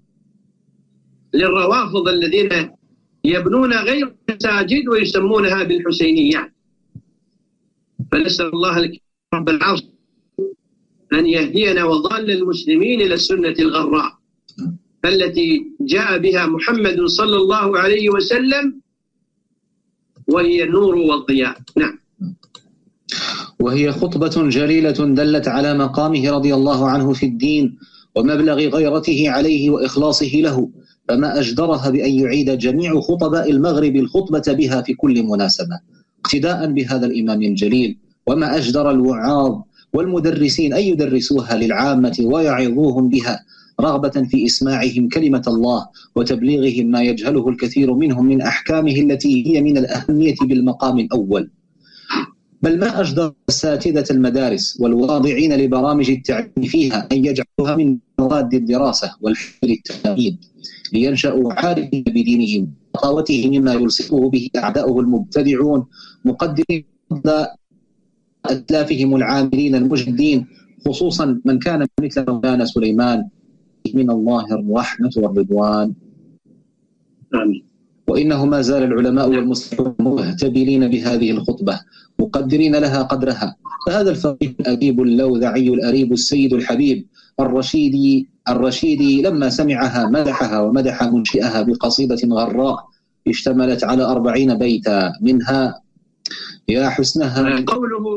للروافض الذين يبنون غير المساجد ويسمونها بالحسينيات. فنسأل الله رب العرش أن يهدينا وضال المسلمين إلى السنة الغراء التي جاء بها محمد صلى الله عليه وسلم، وهي النور والضياء. نعم. وهي خطبة جليلة دلت على مقامه رضي الله عنه في الدين ومبلغ غيرته عليه وإخلاصه له، فما أجدرها بأن يعيد جميع خطباء المغرب الخطبة بها في كل مناسبة اقتداء بهذا الإمام الجليل. وما أجدر الوعاظ والمدرسين أن يدرسوها للعامة ويعظوهم بها رغبة في إسماعهم كلمة الله وتبليغهم ما يجهله الكثير منهم من أحكامه التي هي من الأهمية بالمقام الأول. بل ما أجدر أساتذة المدارس والواضعين لبرامج التعليم فيها أن يجعلوها من مواد الدراسة والحفل التعليم لينشأوا عارفين بدينهم وطاوته مما يلصقه به أعداؤه المبتدعون، مقدرين أتلافهم العاملين المجدين، خصوصا من كان مثل مولانا سليمان، من الله الرحمة والرضوان. آمين. وإنه ما زال العلماء والمصلحون مهتبلين بهذه الخطبة مقدرين لها قدرها، فهذا الفقيه الأديب اللوذعي الأريب السيد الحبيب الرشيدي لما سمعها مدحها ومدح منشئها بقصيدة غراء اشتملت على 40 بيتا، منها يا حسنها. قوله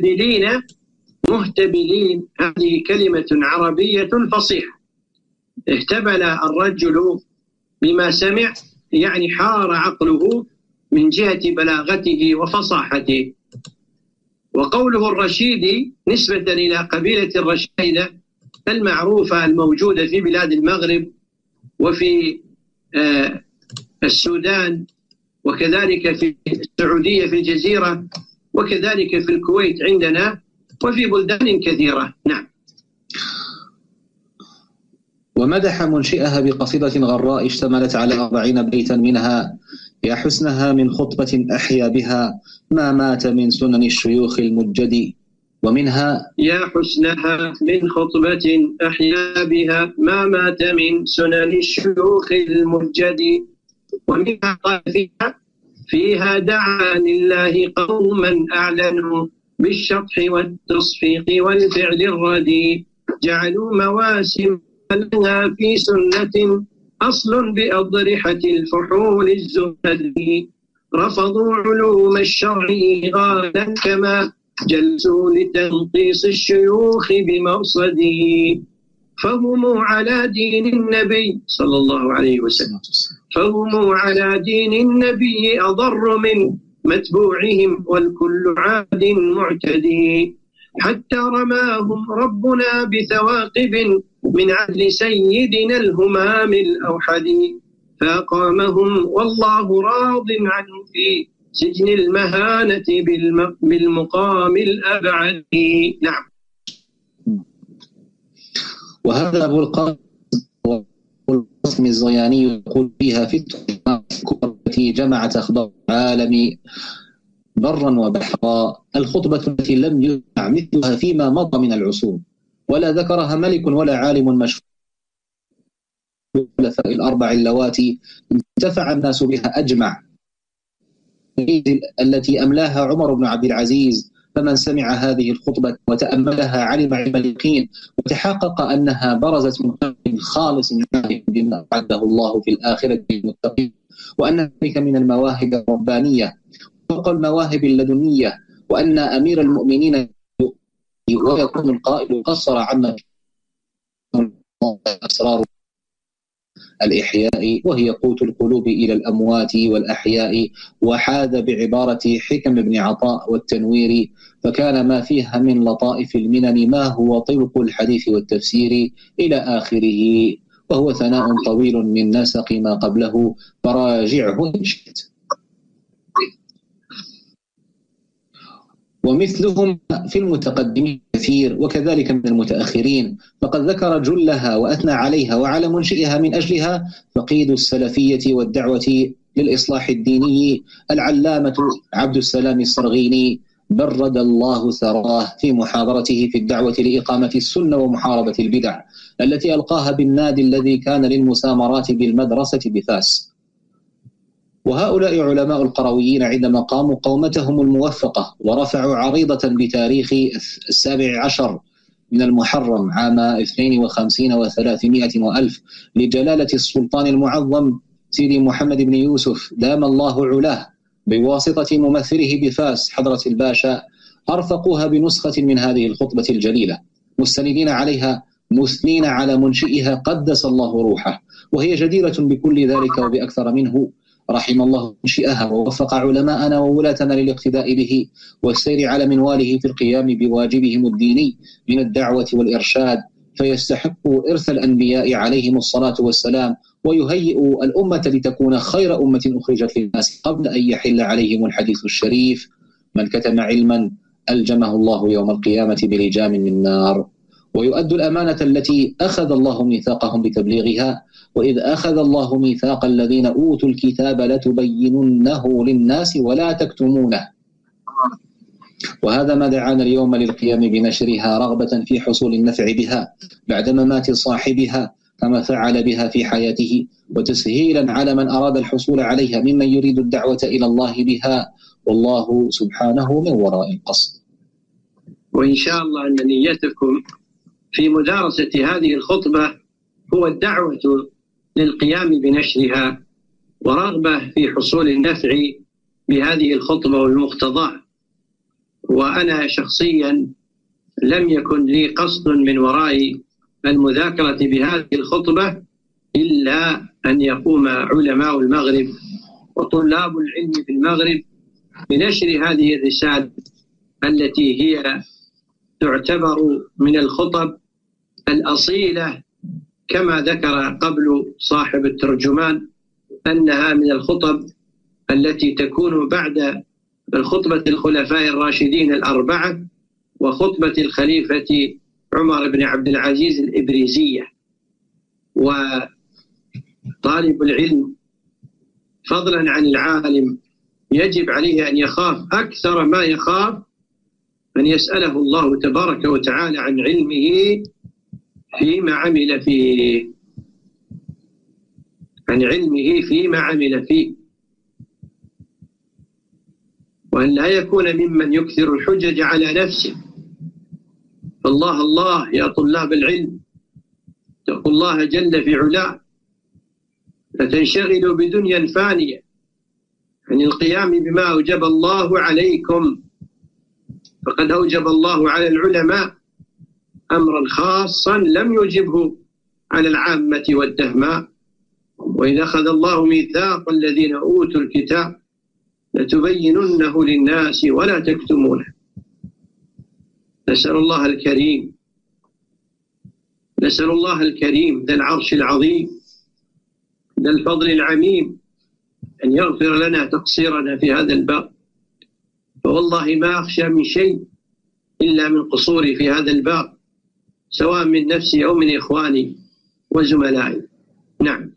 مهتبلين هذه كلمة عربية فصيحة، اهتبل الرجل بما سمع، يعني حار عقله من جهة بلاغته وفصاحته. وقوله الرشيدي نسبة إلى قبيلة الرشايدة المعروفة الموجودة في بلاد المغرب وفي السودان، وكذلك في السعودية في الجزيرة، وكذلك في الكويت عندنا، وفي بلدان كثيرة. نعم. ومدح منشئها بقصيدة غراء اشتملت على 40 بيتا، منها يا حسنها من خطبة أحيا بها ما مات من سنن الشيوخ المجد، ومنها يا حسنها من خطبة أحيا بها ما مات من سنن الشيوخ المجد، ومنها قال فيها دعا لله قوما أعلنوا بالشطح والتصفيق والفعل الردي، جعلوا مواسم لها في سنة أصل بأضرحة الفحول الزهدي، رفضوا علوم الشرع غالا كما جلسوا لتنقيص الشيوخ بمرصدي، فهم على دين النبي صلى الله عليه وسلم، فهم على دين النبي أضر من متبوعهم والكل عاد معتدي، حتى رماهم ربنا بثواقب من عدل سيدنا الهمام الأوحدي، فأقامهم والله راض عنه في سجن المهانة بالمقام الأبعد. نعم. وهذا أبو القاسم الزياني يقول فيها في التي جمعت أخبار العالم برا وبحرا، الخطبة التي لم يسمع مثلها فيما مضى من العصور، ولا ذكرها ملك ولا عالم مشهور الخلفاء الأربع اللواتي انتفع الناس بها أجمع، التي أملاها عمر بن عبد العزيز، فمن سمع هذه الخطبة وتأملها علم علم اليقين، وتحقق أنها برزت من قلب خالص بما أعده الله في الآخرة للمتقين، وأن ذلك من المواهب الربانية فوق المواهب اللدنية، وأن أمير المؤمنين ويكون القائل قصر عنا أسرار الإحياء وهي قوت القلوب إلى الأموات والأحياء، وحاد بعبارة حكم بن عطاء والتنوير، فكان ما فيها من لطائف المنن ما هو طلق الحديث والتفسير إلى آخره، وهو ثناء طويل من نسق ما قبله فراجعه إن شئت. ومثلهم في المتقدمين كثير، وكذلك من المتأخرين، فقد ذكر جلها وأثنى عليها وعلى منشئها من أجلها فقيد السلفية والدعوة للإصلاح الديني العلامة عبد السلام الصرغيني برد الله ثراه في محاضرته في الدعوة لإقامة السنة ومحاربة البدع التي ألقاها بالنادي الذي كان للمسامرات بالمدرسة بفاس. وهؤلاء علماء القرويين عندما قاموا قومتهم الموفقة ورفعوا عريضة بتاريخ 17 من المحرم عام 52 و300 وألف لجلالة السلطان المعظم سيدي محمد بن يوسف دام الله علاه بواسطة ممثله بفاس حضرة الباشا، أرفقوها بنسخة من هذه الخطبة الجليلة مستندين عليها مثنين على منشئها قدس الله روحه، وهي جديرة بكل ذلك وبأكثر منه. رحم الله منشئها ووفق علماءنا وولاتنا للاقتداء به والسير على منواله في القيام بواجبهم الديني من الدعوة والإرشاد، فيستحقوا إرث الأنبياء عليهم الصلاة والسلام، ويهيئوا الأمة لتكون خير أمة أخرجت للناس قبل أن يحل عليهم الحديث الشريف: من كتم علما ألجمه الله يوم القيامة بلجام من نار. ويؤدوا الأمانة التي أخذ الله ميثاقهم بتبليغها: وإذ أخذ الله ميثاق الذين أوتوا الكتاب لتبيننه للناس ولا تكتمونه. وهذا ما دعانا اليوم للقيام بنشرها رغبة في حصول النفع بها بعد ممات صاحبها كما فعل بها في حياته، وتسهيلا على من أراد الحصول عليها ممن يريد الدعوة إلى الله بها، والله سبحانه من وراء القصد. وإن شاء الله أن نيتكم في مدارسة هذه الخطبة هو الدعوة للقيام بنشرها ورغبة في حصول النفع بهذه الخطبة والمقتضى. وأنا شخصيا لم يكن لي قصد من وراء المذاكرة بهذه الخطبة إلا أن يقوم علماء المغرب وطلاب العلم في المغرب بنشر هذه الرسالة التي هي تعتبر من الخطب الأصيلة، كما ذكر قبل صاحب الترجمان أنها من الخطب التي تكون بعد الخطبة الخلفاء الراشدين الأربعة وخطبة الخليفة عمر بن عبد العزيز الإبريزية. وطالب العلم فضلا عن العالم يجب عليه أن يخاف أكثر ما يخاف أن يسأله الله تبارك وتعالى عن علمه فيما عمل فيه، عن علمه فيما عمل فيه، وأن لا يكون ممن يكثر الحجج على نفسه. الله الله يا طلاب العلم، اتقوا الله جل في علاه، فتنشغلوا بدنيا فانية عن القيام بما أوجب الله عليكم. فقد أوجب الله على العلماء أمرا خاصا لم يوجبه على العامة والدهماء. وإذا أخذ الله ميثاق الذين أوتوا الكتاب لتبيننه للناس ولا تكتمونه. نسأل الله الكريم ذا العرش العظيم ذا الفضل العميم أن يغفر لنا تقصيرنا في هذا الباب، فوالله ما أخشى من شيء إلا من قصوري في هذا الباب، سواء من نفسي أو من إخواني وزملائي. نعم.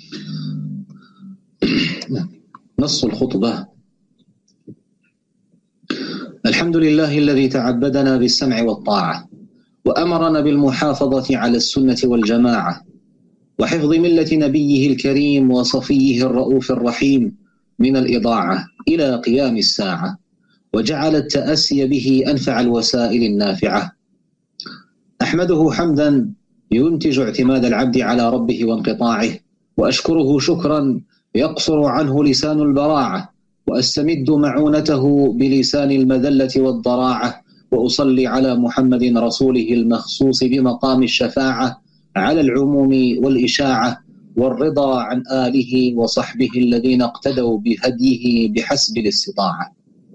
نص الخطبة: الحمد لله الذي تعبدنا بالسمع والطاعة وأمرنا بالمحافظة على السنة والجماعة وحفظ ملة نبيه الكريم وصفيه الرؤوف الرحيم من الإضاعة إلى قيام الساعة، وجعل التأسي به أنفع الوسائل النافعة. أحمده حمدا ينتج اعتماد العبد على ربه وانقطاعه، وأشكره شكرا يقصر عنه لسان البراعة، وأستمد معونته بلسان المذلة والضراعة، وأصلي على محمد رسوله المخصوص بمقام الشفاعة على العموم والإشاعة، والرضا عن آله وصحبه الذين اقتدوا بهديه بحسب الاستطاعة.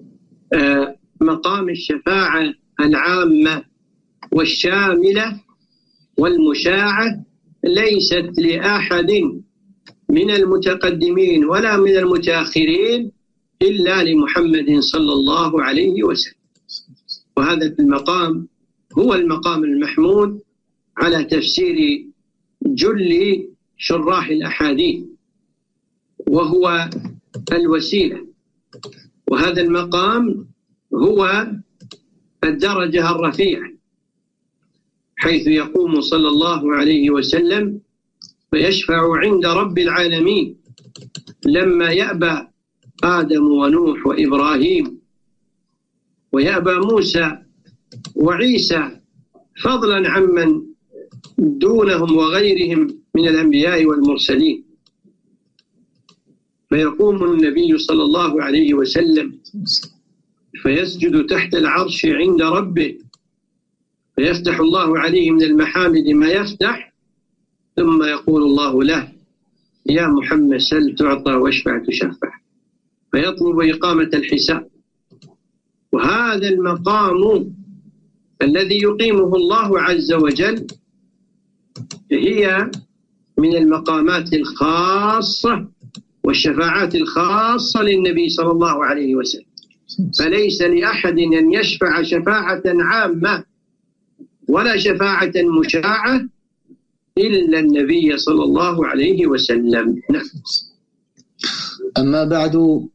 مقام الشفاعة العامة والشاملة والمشاعة ليست لأحد من المتقدمين ولا من المتأخرين إلا لمحمد صلى الله عليه وسلم. وهذا المقام هو المقام المحمود على تفسير جل شراح الأحاديث، وهو الوسيلة. وهذا المقام هو الدرجة الرفيعة، حيث يقوم صلى الله عليه وسلم فيشفع عند رب العالمين لما يأبى آدم ونوح وإبراهيم ويأبى موسى وعيسى، فضلا عمن دونهم وغيرهم من الأنبياء والمرسلين. فيقوم النبي صلى الله عليه وسلم فيسجد تحت العرش عند ربه، فيفتح الله عليه من المحامد ما يفتح، ثم يقول الله له: يا محمد سل تعطى واشفع تشفع، فيطلب إقامة الحساب. وهذا المقام الذي يقيمه الله عز وجل هي من المقامات الخاصة والشفاعات الخاصة للنبي صلى الله عليه وسلم. فليس لأحد أن يشفع شفاعة عامة ولا شفاعة مشاعة إلا النبي صلى الله عليه وسلم. نعم. أما بعد،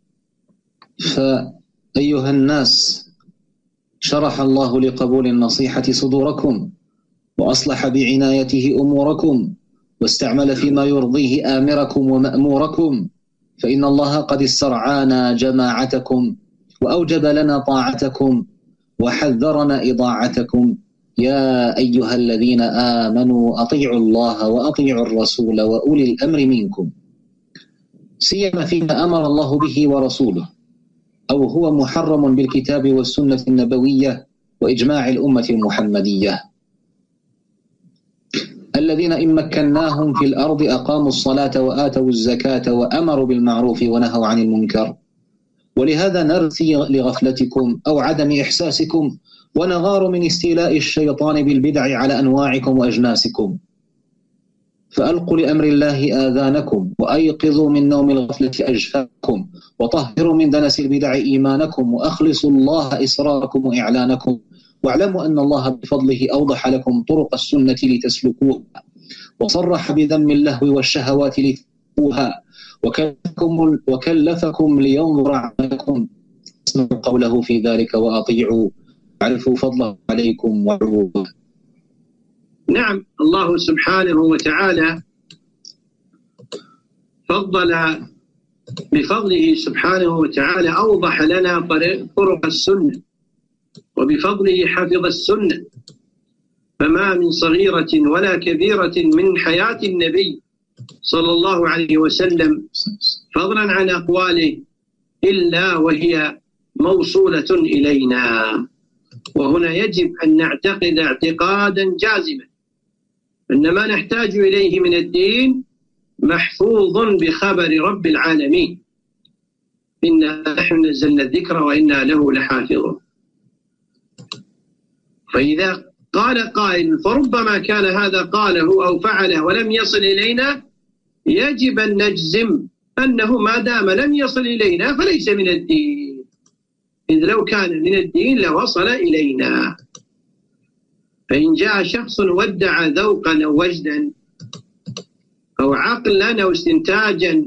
فأيها الناس، شرح الله لقبول النصيحة صدوركم، وأصلح بعنايته أموركم، واستعمل فيما يرضيه آمركم ومأموركم، فإن الله قد استرعانا جماعتكم وأوجب لنا طاعتكم، وحذرنا إضاعتكم. يا أيها الذين آمنوا أطيعوا الله وأطيعوا الرسول وأولي الأمر منكم، سيما فيما أمر الله به ورسوله أو هو محرم بالكتاب والسنة النبوية وإجماع الأمة المحمدية، الذين إن مكناهم في الأرض أقاموا الصلاة وآتوا الزكاة وأمروا بالمعروف ونهوا عن المنكر. ولهذا نرثي لغفلتكم أو عدم إحساسكم، ونغار من استيلاء الشيطان بالبدع على أنواعكم وأجناسكم. فألقوا لأمر الله آذانكم، وأيقظوا من نوم الغفلة أجفاكم، وطهروا من دنس البدع إيمانكم، وأخلصوا الله إسراركم وإعلانكم، واعلموا أن الله بفضله أوضح لكم طرق السنة لتسلكوها، وصرح بذم اللهو والشهوات لتسلكوها، وكلفكم لينظر عملكم، اسمعوا قوله في ذلك وأطيعوا، عرفوا فضله عليكم وعروه. نعم، الله سبحانه وتعالى فضل بفضله سبحانه وتعالى أوضح لنا طرق السنة، وبفضله حفظ السنة، فما من صغيرة ولا كبيرة من حياة النبي صلى الله عليه وسلم فضلا عن أقواله إلا وهي موصولة إلينا. وهنا يجب أن نعتقد اعتقادا جازما أن ما نحتاج إليه من الدين محفوظ بخبر رب العالمين، إنا نحن نزلنا الذكر وإنا له لحافظون. فإذا قال قائل فربما كان هذا قاله أو فعله ولم يصل إلينا، يجب أن نجزم أنه ما دام لم يصل إلينا فليس من الدين، إذ لو كان من الدين لوصل إلينا. فإن جاء شخص وادعى ذوقا أو وجدا أو عقلا أو استنتاجا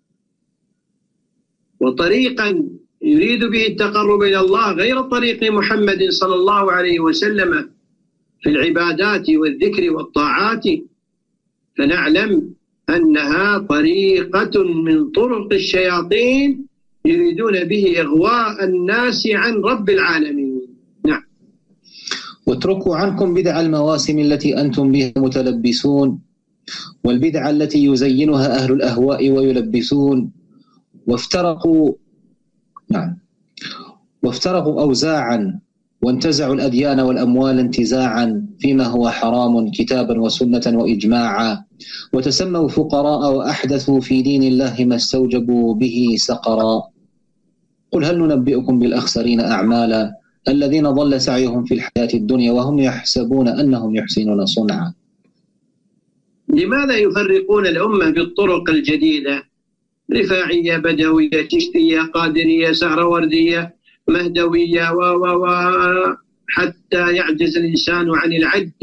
وطريقا يريد به التقرب إلى الله غير طريق محمد صلى الله عليه وسلم في العبادات والذكر والطاعات، فنعلم أنها طريقة من طرق الشياطين يريدون به إغواء الناس عن رب العالمين. نعم. واتركوا عنكم بدع المواسم التي أنتم بها متلبسون، والبدع التي يزينها أهل الأهواء ويلبسون، وافترقوا أوزاعا، وانتزعوا الأديان والأموال انتزاعا فيما هو حرام كتابا وسنة وإجماعا، وتسموا فقراء وأحدثوا في دين الله ما استوجبوا به سقرا. قل هل ننبئكم بالأخسرين أعمالا الذين ضل سعيهم في الحياة الدنيا وهم يحسبون أنهم يحسنون صنعا. لماذا يفرقون الأمة بالطرق الجديدة؟ رفاعية، بدوية، چشتية، قادرية، سهروردية، مهدوية حتى يعجز الإنسان عن العد،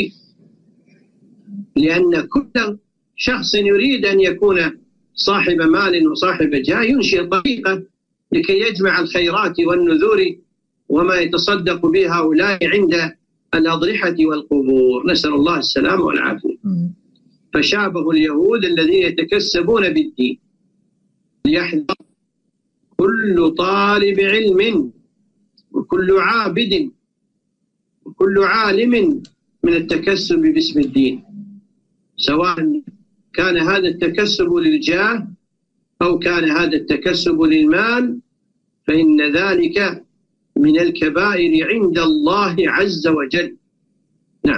لأن كل شخص يريد أن يكون صاحب مال وصاحب جاه ينشئ طريقة لكي يجمع الخيرات والنذور وما يتصدق به هؤلاء عند الأضرحة والقبور، نسأل الله السلامة والعافية. فشابه اليهود الذين يتكسبون بالدين. ليحذر كل طالب علم وكل عابد وكل عالم من التكسب باسم الدين، سواء كان هذا التكسب للجاه أو كان هذا التكسب للمال، فإن ذلك من الكبائر عند الله عز وجل. نعم.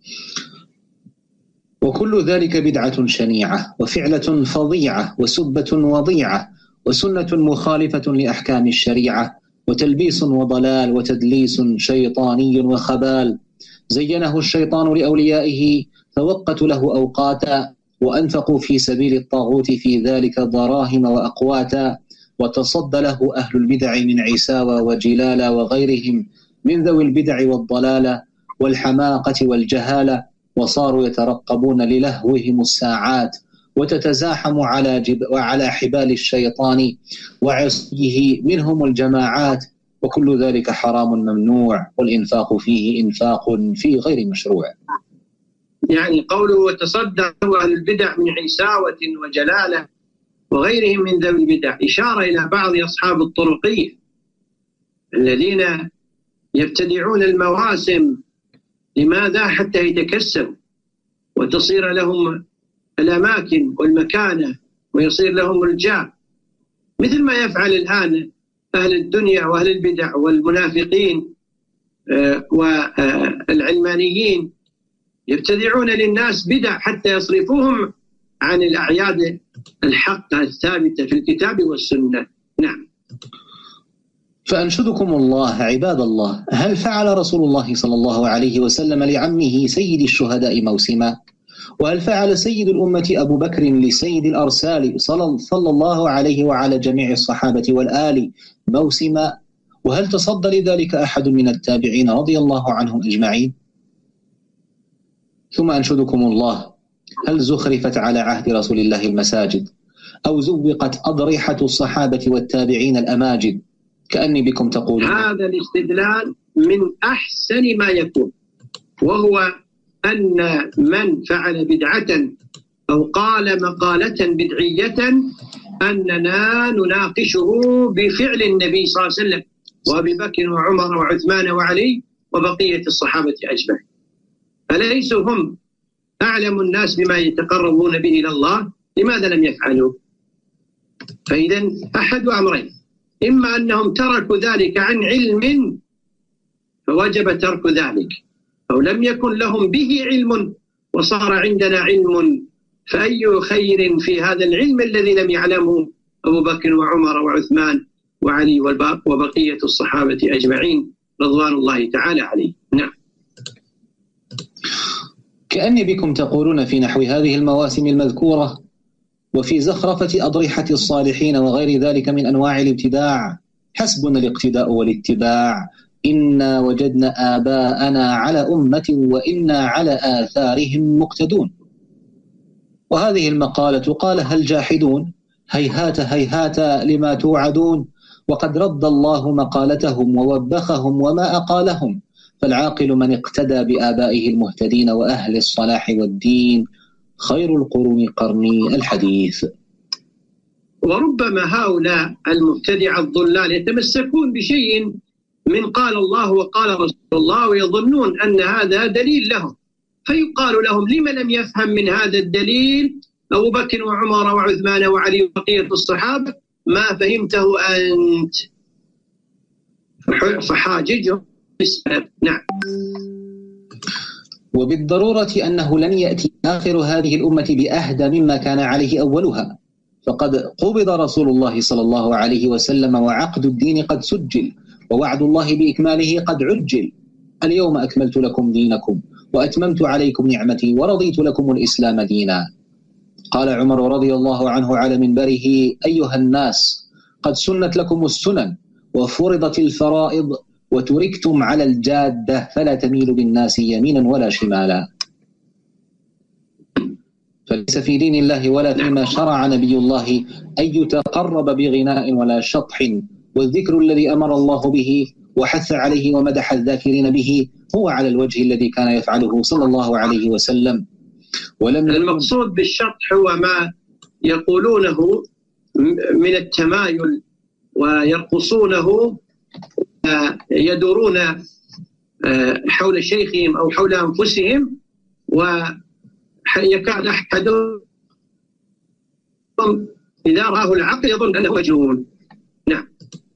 وكل ذلك بدعة شنيعة وفعلة فظيعة وسبة وضيعة وسنة مخالفة لأحكام الشريعة وتلبيس وضلال وتدليس شيطاني وخبال زينه الشيطان لأوليائه، فوقتوا له أوقاتا وأنفقوا في سبيل الطاغوت في ذلك دراهم وأقواتا، وتصد له أهل البدع من عساوى وجلالة وغيرهم من ذوي البدع والضلالة والحماقة والجهالة، وصاروا يترقبون للهوهم الساعات وتتزاحم على حبال الشيطان وعصيه منهم الجماعات، وكل ذلك حرام ممنوع، والإنفاق فيه إنفاق في غير مشروع. يعني قوله وتصدق أهل البدع من عساوة وجلالة وغيرهم من ذوي البدع إشارة إلى بعض أصحاب الطرقية الذين يبتدعون المواسم. لماذا؟ حتى يتكسبوا وتصير لهم الأماكن والمكانة ويصير لهم الجاه، مثل ما يفعل الآن أهل الدنيا وأهل البدع والمنافقين والعلمانيين، يبتدعون للناس بدع حتى يصرفوهم عن الأعياد الحقة الثابتة في الكتاب والسنة. نعم. فأنشدكم الله عباد الله، هل فعل رسول الله صلى الله عليه وسلم لعمه سيد الشهداء موسما؟ وهل فعل سيد الأمة أبو بكر لسيد الأرسال صلى الله عليه وعلى جميع الصحابة والآل موسما؟ وهل تصدى لذلك أحد من التابعين رضي الله عنهم أجمعين؟ ثم أنشدكم الله، هل زخرفت على عهد رسول الله المساجد أو زوقت أضرحة الصحابة والتابعين الأماجد؟ كأني بكم تقولون. هذا الاستدلال من أحسن ما يكون، وهو أن من فعل بدعة أو قال مقالة بدعية أننا نناقشه بفعل النبي صلى الله عليه وسلم وأبي بكر وعمر وعثمان وعلي وبقية الصحابة أجمعين. أليسوا هم أعلم الناس بما يتقربون به إلى الله؟ لماذا لم يفعلوا؟ فإذا أحد أمرين، إما أنهم تركوا ذلك عن علم فوجب ترك ذلك، أو لم يكن لهم به علم وصار عندنا علم، فأي خير في هذا العلم الذي لم يعلمه أبو بكر وعمر وعثمان وعلي وبقية الصحابة أجمعين رضوان الله تعالى عليه. نعم. كأني بكم تقولون في نحو هذه المواسم المذكورة وفي زخرفة أضرحة الصالحين وغير ذلك من أنواع الابتداع حسبنا الاقتداء والاتباع، إنا وجدنا آباءنا على أمة وإنا على آثارهم مقتدون. وهذه المقالة قالها الجاحدون، هيهات هيهات لما توعدون، وقد رد الله مقالتهم ووبخهم وما أقالهم، فالعاقل من اقتدى بآبائه المهتدين وأهل الصلاح والدين، خير القرون قرني الحديث. وربما هؤلاء المبتدع الضلال يتمسكون بشيء من قال الله وقال رسول الله ويظنون أن هذا دليل لهم، فيقال لهم لما لم يفهم من هذا الدليل أبو بكر وعمر وعثمان وعلي وبقية الصحابة ما فهمته أنت، فحاججهم بالسبب. نعم. وبالضرورة أنه لن يأتي آخر هذه الأمة بأهدى مما كان عليه أولها، فقد قبض رسول الله صلى الله عليه وسلم وعقد الدين قد سجل، ووعد الله بإكماله قد عجل. اليوم أكملت لكم دينكم وأتممت عليكم نعمتي ورضيت لكم الإسلام دينا. قال عمر رضي الله عنه على منبره: أيها الناس، قد سنت لكم السنن وفرضت الفرائض وتركتم على الجادة فلا تميلوا بالناس يمينا ولا شمالا. فليس في دين الله ولا فيما شرع نبي الله أن يتقرب بغناء ولا شطح، والذكر الذي أمر الله به وحث عليه ومدح الذاكرين به هو على الوجه الذي كان يفعله صلى الله عليه وسلم. المقصود بالشطح هو ما يقولونه من التمايل ويرقصونه، يدورون حول شيخهم أو حول أنفسهم، ويكاد أحدهم إذا رآه العقل يظن أنه مجنون. نعم.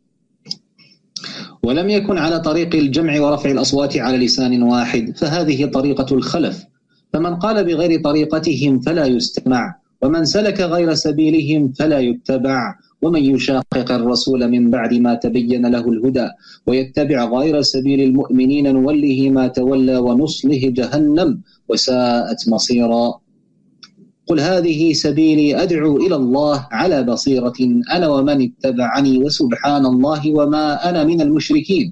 ولم يكن على طريق الجمع ورفع الأصوات على لسان واحد، فهذه طريقة الخلف، فمن قال بغير طريقتهم فلا يستمع، ومن سلك غير سبيلهم فلا يتبع، ومن يشاقق الرسول من بعد ما تبين له الهدى ويتبع غير سبيل المؤمنين نوله ما تولى ونصله جهنم وساءت مصيرا. قل هذه سبيلي أدعو إلى الله على بصيرة أنا ومن اتبعني وسبحان الله وما أنا من المشركين.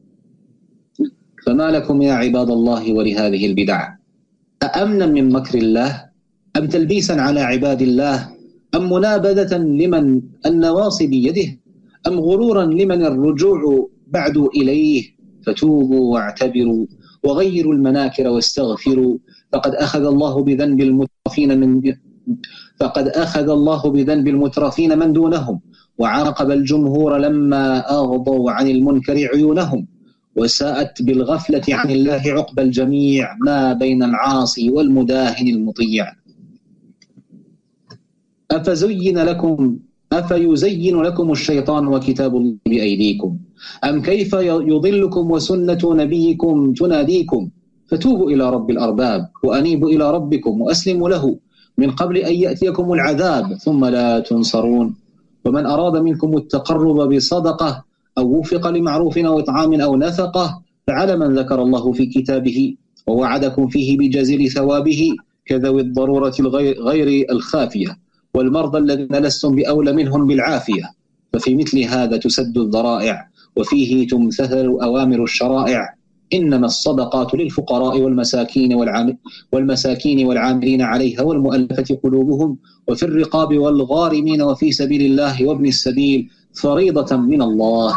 فما لكم يا عباد الله ولهذه البدع؟ أأمنا من مكر الله، أم تلبيسا على عباد الله، أم منابذة لمن النواصي بيده، أم غرورا لمن الرجوع بعد إليه؟ فتوبوا واعتبروا وغيروا المناكر واستغفروا، فقد أخذ الله بذنب المترفين من دونهم، وعاقب الجمهور لما أغضوا عن المنكر عيونهم، وساءت بالغفلة عن الله عقب الجميع ما بين العاصي والمداهن المطيع. أفيزين لكم الشيطان وكتاب الله بأيديكم أم كيف يضلكم وسنة نبيكم تناديكم فتوبوا إلى رب الأرباب وأنيبوا إلى ربكم وأسلموا له من قبل أن يأتيكم العذاب ثم لا تنصرون. ومن أراد منكم التقرب بصدقة أو وفق لمعروف أو إطعام أو نفقة فعلى من ذكر الله في كتابه ووعدكم فيه بجزيل ثوابه كذوي الضرورة غير الخافية والمرضى الذين لستم بأولى منهم بالعافية. ففي مثل هذا تسد الذرائع وفيه تمتثل أوامر الشرائع. إنما الصدقات للفقراء والمساكين والعاملين عليها والمؤلفة قلوبهم وفي الرقاب والغارمين وفي سبيل الله وابن السبيل فريضة من الله.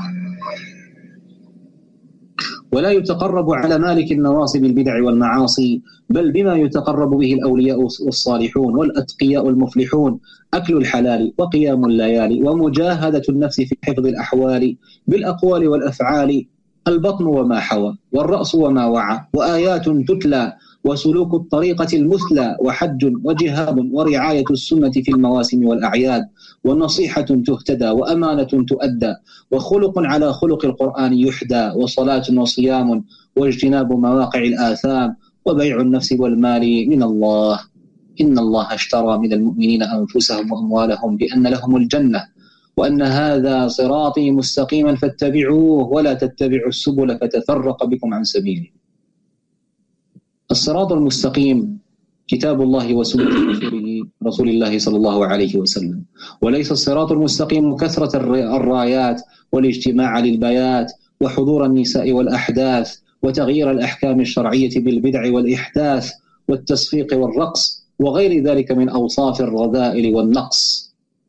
ولا يتقرب على مالك النواصب بالبدع والمعاصي بل بما يتقرب به الأولياء والصالحون والأتقياء المفلحون: أكل الحلال وقيام الليالي ومجاهدة النفس في حفظ الأحوال بالأقوال والأفعال، البطن وما حوى والرأس وما وعى وآيات تتلى وسلوك الطريقة المثلى وحج وجهاد ورعاية السنة في المواسم والأعياد ونصيحة تهتدى وأمانة تؤدى وخلق على خلق القرآن يحدى وصلاة وصيام واجتناب مواقع الآثام وبيع النفس والمال من الله. إن الله اشترى من المؤمنين أنفسهم وأموالهم بأن لهم الجنة وأن هذا صراطي مستقيما فاتبعوه ولا تتبعوا السبل فتفرق بكم عن سبيله. الصراط المستقيم كتاب الله وسنة رسول الله صلى الله عليه وسلم، وليس الصراط المستقيم كثرة الرايات والاجتماع للبيات وحضور النساء والأحداث وتغيير الأحكام الشرعية بالبدع والإحداث والتصفيق والرقص وغير ذلك من أوصاف الرذائل والنقص.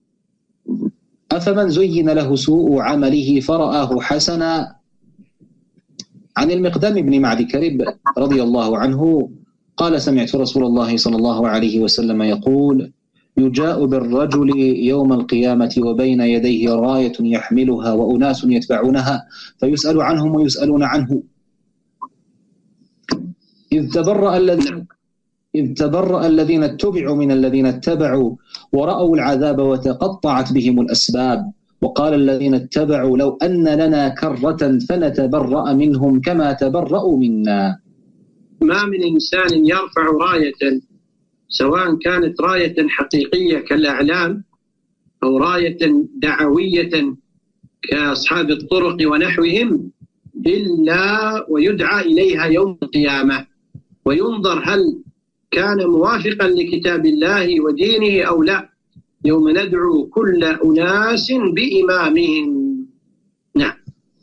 أفمن زين له سوء عمله فرآه حسنا. عن المقدام بن معد كرب رضي الله عنه قال: سمعت رسول الله صلى الله عليه وسلم يقول: يجاء بالرجل يوم القيامة وبين يديه راية يحملها وأناس يتبعونها فيسأل عنهم ويسألون عنه إذ تبرأ الذين اتبعوا من الذين اتبعوا ورأوا العذاب وتقطعت بهم الأسباب. وقال الذين اتبعوا: لو أن لنا كرة فنتبرأ منهم كما تبرأوا منا. ما من إنسان يرفع راية سواء كانت راية حقيقية كالأعلام أو راية دعوية كأصحاب الطرق ونحوهم إلا ويدعى إليها يوم القيامة وينظر هل كان موافقا لكتاب الله ودينه أو لا، يوم ندعو كل أناس بإمامهم. نعم.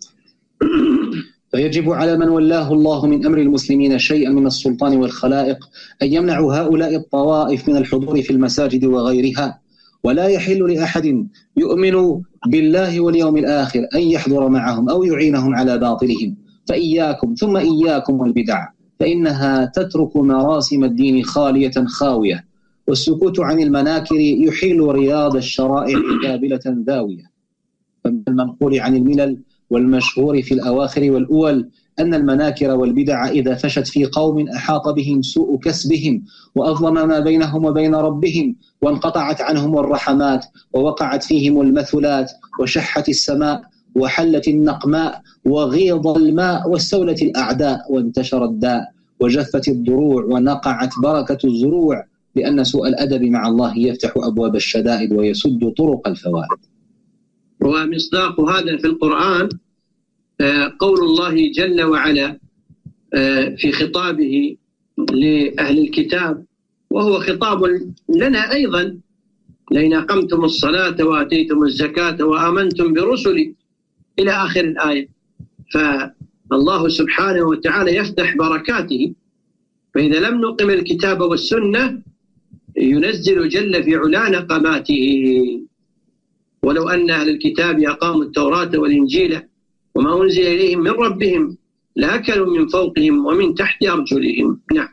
فيجب على من ولاه الله من أمر المسلمين شيئا من السلطان والخلائق أن يمنعوا هؤلاء الطوائف من الحضور في المساجد وغيرها، ولا يحل لأحد يؤمن بالله واليوم الآخر أن يحضر معهم أو يعينهم على باطلهم. فإياكم ثم إياكم والبدع، فإنها تترك مراسم الدين خالية خاوية، والسكوت عن المناكر يحيل رياض الشرائع قابلة ذاوية. فمن المنقول عن الملل والمشهور في الأواخر والأول أن المناكر والبدع إذا فشت في قوم أحاط بهم سوء كسبهم وأظلم ما بينهم وبين ربهم وانقطعت عنهم الرحمات ووقعت فيهم المثلات وشحت السماء وحلت النقماء وغيض الماء واستولت الأعداء وانتشر الداء وجفت الضروع ونقعت بركة الزروع، لأن سوء الأدب مع الله يفتح أبواب الشدائد ويسد طرق الفوائد. ومصداق هذا في القرآن قول الله جل وعلا في خطابه لأهل الكتاب، وهو خطاب لنا أيضا: لئن أقمتم الصلاة وآتيتم الزكاة وآمنتم برسلي، إلى آخر الآية. فالله سبحانه وتعالى يفتح بركاته، فإذا لم نقم الكتاب والسنة ينزل جل في علا نقماته. ولو أن أهل الكتاب أقاموا التوراة والإنجيل وما أنزل إليهم من ربهم لأكلوا من فوقهم ومن تحت أرجلهم. نعم.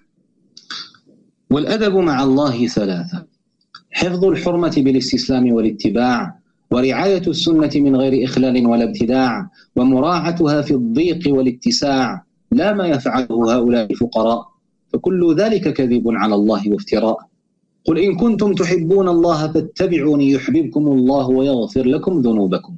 والأدب مع الله ثلاثة: حفظ الحرمة بالاستسلام والاتباع، ورعاية السنة من غير إخلال ولا ابتداع، ومراعتها في الضيق والاتساع، لا ما يفعله هؤلاء الفقراء، فكل ذلك كذب على الله وافتراء. قل إن كنتم تحبون الله فاتبعوني يحببكم الله ويغفر لكم ذنوبكم.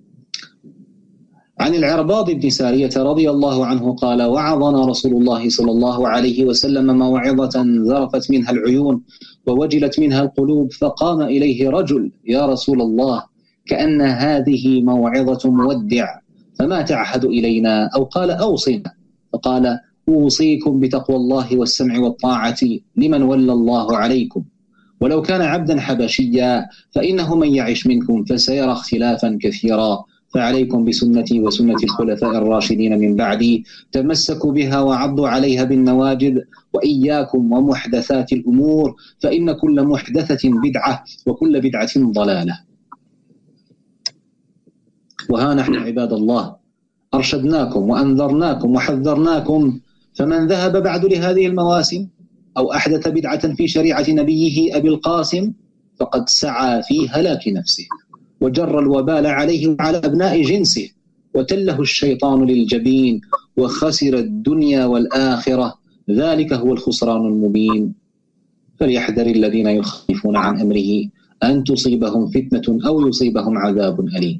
عن العرباض بن سارية رضي الله عنه قال: وعظنا رسول الله صلى الله عليه وسلم موعظة ذرفت منها العيون ووجلت منها القلوب، فقام إليه رجل: يا رسول الله، كأن هذه موعظة مودع، فما تعهد إلينا؟ أو قال: أوصنا. فقال: أوصيكم بتقوى الله والسمع والطاعة لمن ولى الله عليكم، ولو كان عبدا حبشيا، فإنه من يعش منكم فسيرى اختلافا كثيرا، فعليكم بسنتي وسنة الخلفاء الراشدين من بعدي، تمسكوا بها وعضوا عليها بالنواجذ، وإياكم ومحدثات الأمور، فإن كل محدثة بدعة وكل بدعة ضلالة. وها نحن عباد الله أرشدناكم وأنذرناكم وحذرناكم، فمن ذهب بعد لهذه المواسم أو أحدث بدعة في شريعة نبيه أبي القاسم فقد سعى في هلاك نفسه، وجر الوبال عليه وعلى أبناء جنسه، وتله الشيطان للجبين، وخسر الدنيا والآخرة، ذلك هو الخسران المبين. فليحذر الذين يخالفون عن أمره أن تصيبهم فتنة أو يصيبهم عذاب أليم.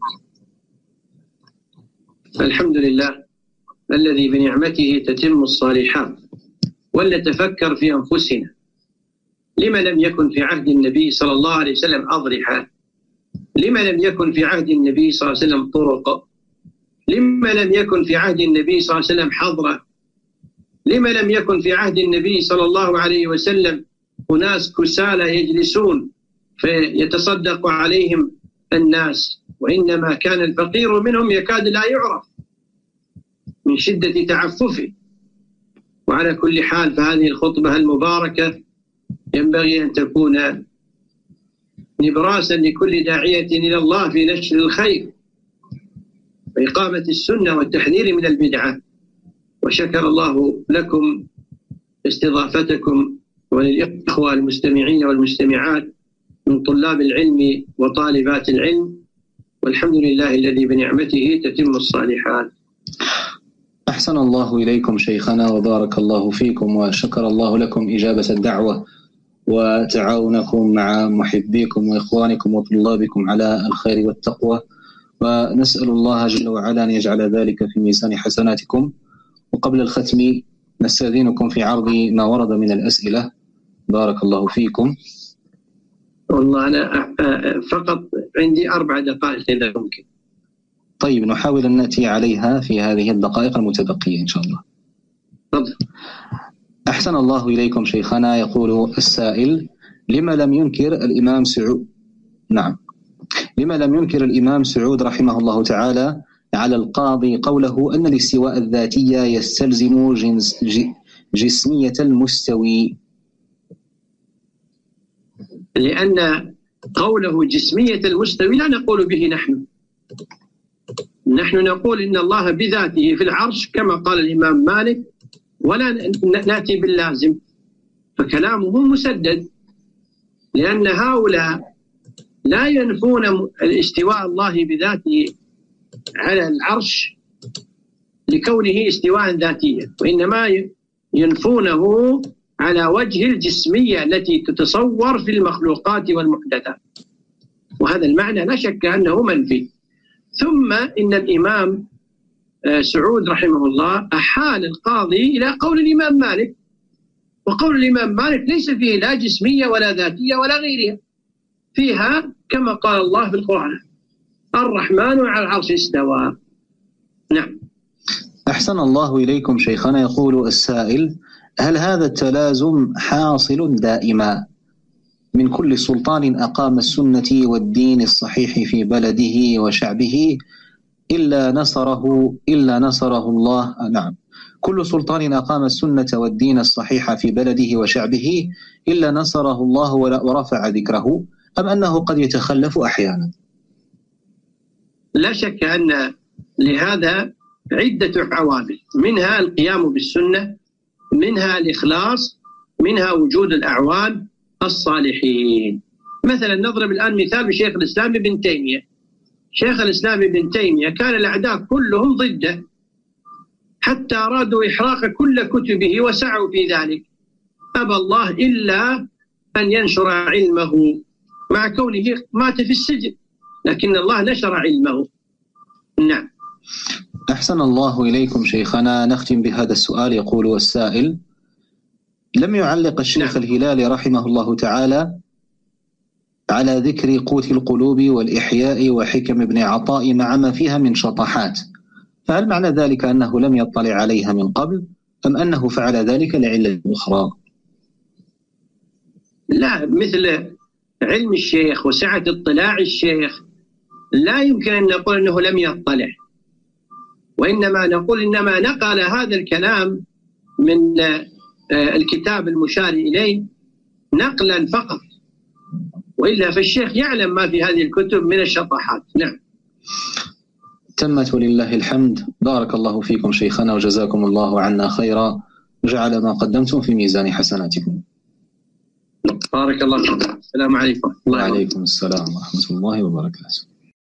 الحمد لله الذي بنعمته تتم الصالحات. ولنتفكر في أنفسنا، لما لم يكن في عهد النبي صلى الله عليه وسلم أضرحة؟ لما لم يكن في عهد النبي صلى الله عليه وسلم طرق؟ لما لم يكن في عهد النبي صلى الله عليه وسلم حضرة؟ لما لم يكن في عهد النبي صلى الله عليه وسلم أناس كسالى يجلسون فيتصدق عليهم الناس، وإنما كان الفقير منهم يكاد لا يعرف من شدة تعففه؟ وعلى كل حال فهذه الخطبة المباركة ينبغي أن تكون نبراسا لكل داعية إلى الله في نشر الخير وإقامة السنة والتحذير من البدعة. وشكر الله لكم استضافتكم وللإخوة المستمعين والمستمعات من طلاب العلم وطالبات العلم، والحمد لله الذي بنعمته تتم الصالحات. أحسن الله إليكم شيخنا وبارك الله فيكم، وشكر الله لكم إجابة الدعوة وتعاونكم مع محبيكم وإخوانكم وطلابكم على الخير والتقوى، ونسأل الله جل وعلا أن يجعل ذلك في ميزان حسناتكم. وقبل الختم نستأذنكم في عرض ما ورد من الأسئلة، بارك الله فيكم. والله أنا فقط عندي 4 دقائق إذا ممكن. طيب نحاول أن نأتي عليها في هذه الدقائق المتبقية إن شاء الله. طبعا. أحسن الله إليكم شيخنا. يقول السائل: لما لم ينكر الإمام سعود لما لم ينكر الإمام سعود رحمه الله تعالى على القاضي قوله أن الاستواء الذاتي يستلزم جسمية المستوي؟ لأن قوله جسمية المستوي لا نقول به نحن نقول إن الله بذاته في العرش كما قال الإمام مالك، ولا نأتي باللازم، فكلامه مسدد، لأن هؤلاء لا ينفون الاستواء الله بذاته على العرش لكونه استواء ذاتيا، وإنما ينفونه على وجه الجسمية التي تتصور في المخلوقات والمحدثات، وهذا المعنى لا شك أنه منفي. ثم إن الإمام سعود رحمه الله أحال القاضي إلى قول الإمام مالك، وقول الإمام مالك ليس فيه لا جسمية ولا ذاتية ولا غيرها، فيها كما قال الله في القرآن: الرحمن على العرش استوى. نعم. أحسن الله إليكم شيخنا. يقول السائل: هل هذا التلازم حاصل دائما من كل سلطان أقام السنة والدين الصحيح في بلده وشعبه إلا نصره الله؟ نعم، كل سلطان أقام السنة والدين الصحيح في بلده وشعبه إلا نصره الله ورفع ذكره، أم أنه قد يتخلف أحيانا؟ لا شك أن لهذا عدة عوامل، منها القيام بالسنة، منها الإخلاص، منها وجود الأعوان الصالحين. مثلا نضرب الآن مثال بشيخ الإسلام ابن تيمية شيخ الإسلام ابن تيمية كان الأعداء كلهم ضده، حتى أرادوا إحراق كل كتبه وسعوا في ذلك، أبى الله إلا أن ينشر علمه مع كونه مات في السجن، لكن الله نشر علمه. نعم. أحسن الله إليكم شيخنا. نختم بهذا السؤال. يقول السائل: لم يعلق الشيخ الهلالي رحمه الله تعالى على ذكر قوت القلوب والإحياء وحكم ابن عطاء مع ما فيها من شطحات، فهل معنى ذلك أنه لم يطلع عليها من قبل، أم أنه فعل ذلك لعلة أخرى؟ لا، مثل علم الشيخ وسعة اطلاع الشيخ لا يمكن أن نقول أنه لم يطلع، وإنما نقول إنما نقل هذا الكلام من الكتاب المشار إليه نقلا فقط، وإلا فالشيخ يعلم ما في هذه الكتب من الشطحات. نعم. تمت ولله الحمد. بارك الله فيكم شيخنا وجزاكم الله عنا خيرا، وجعل ما قدمتم في ميزان حسناتكم. بارك الله فيكم. السلام عليكم. وعليكم السلام ورحمة الله وبركاته.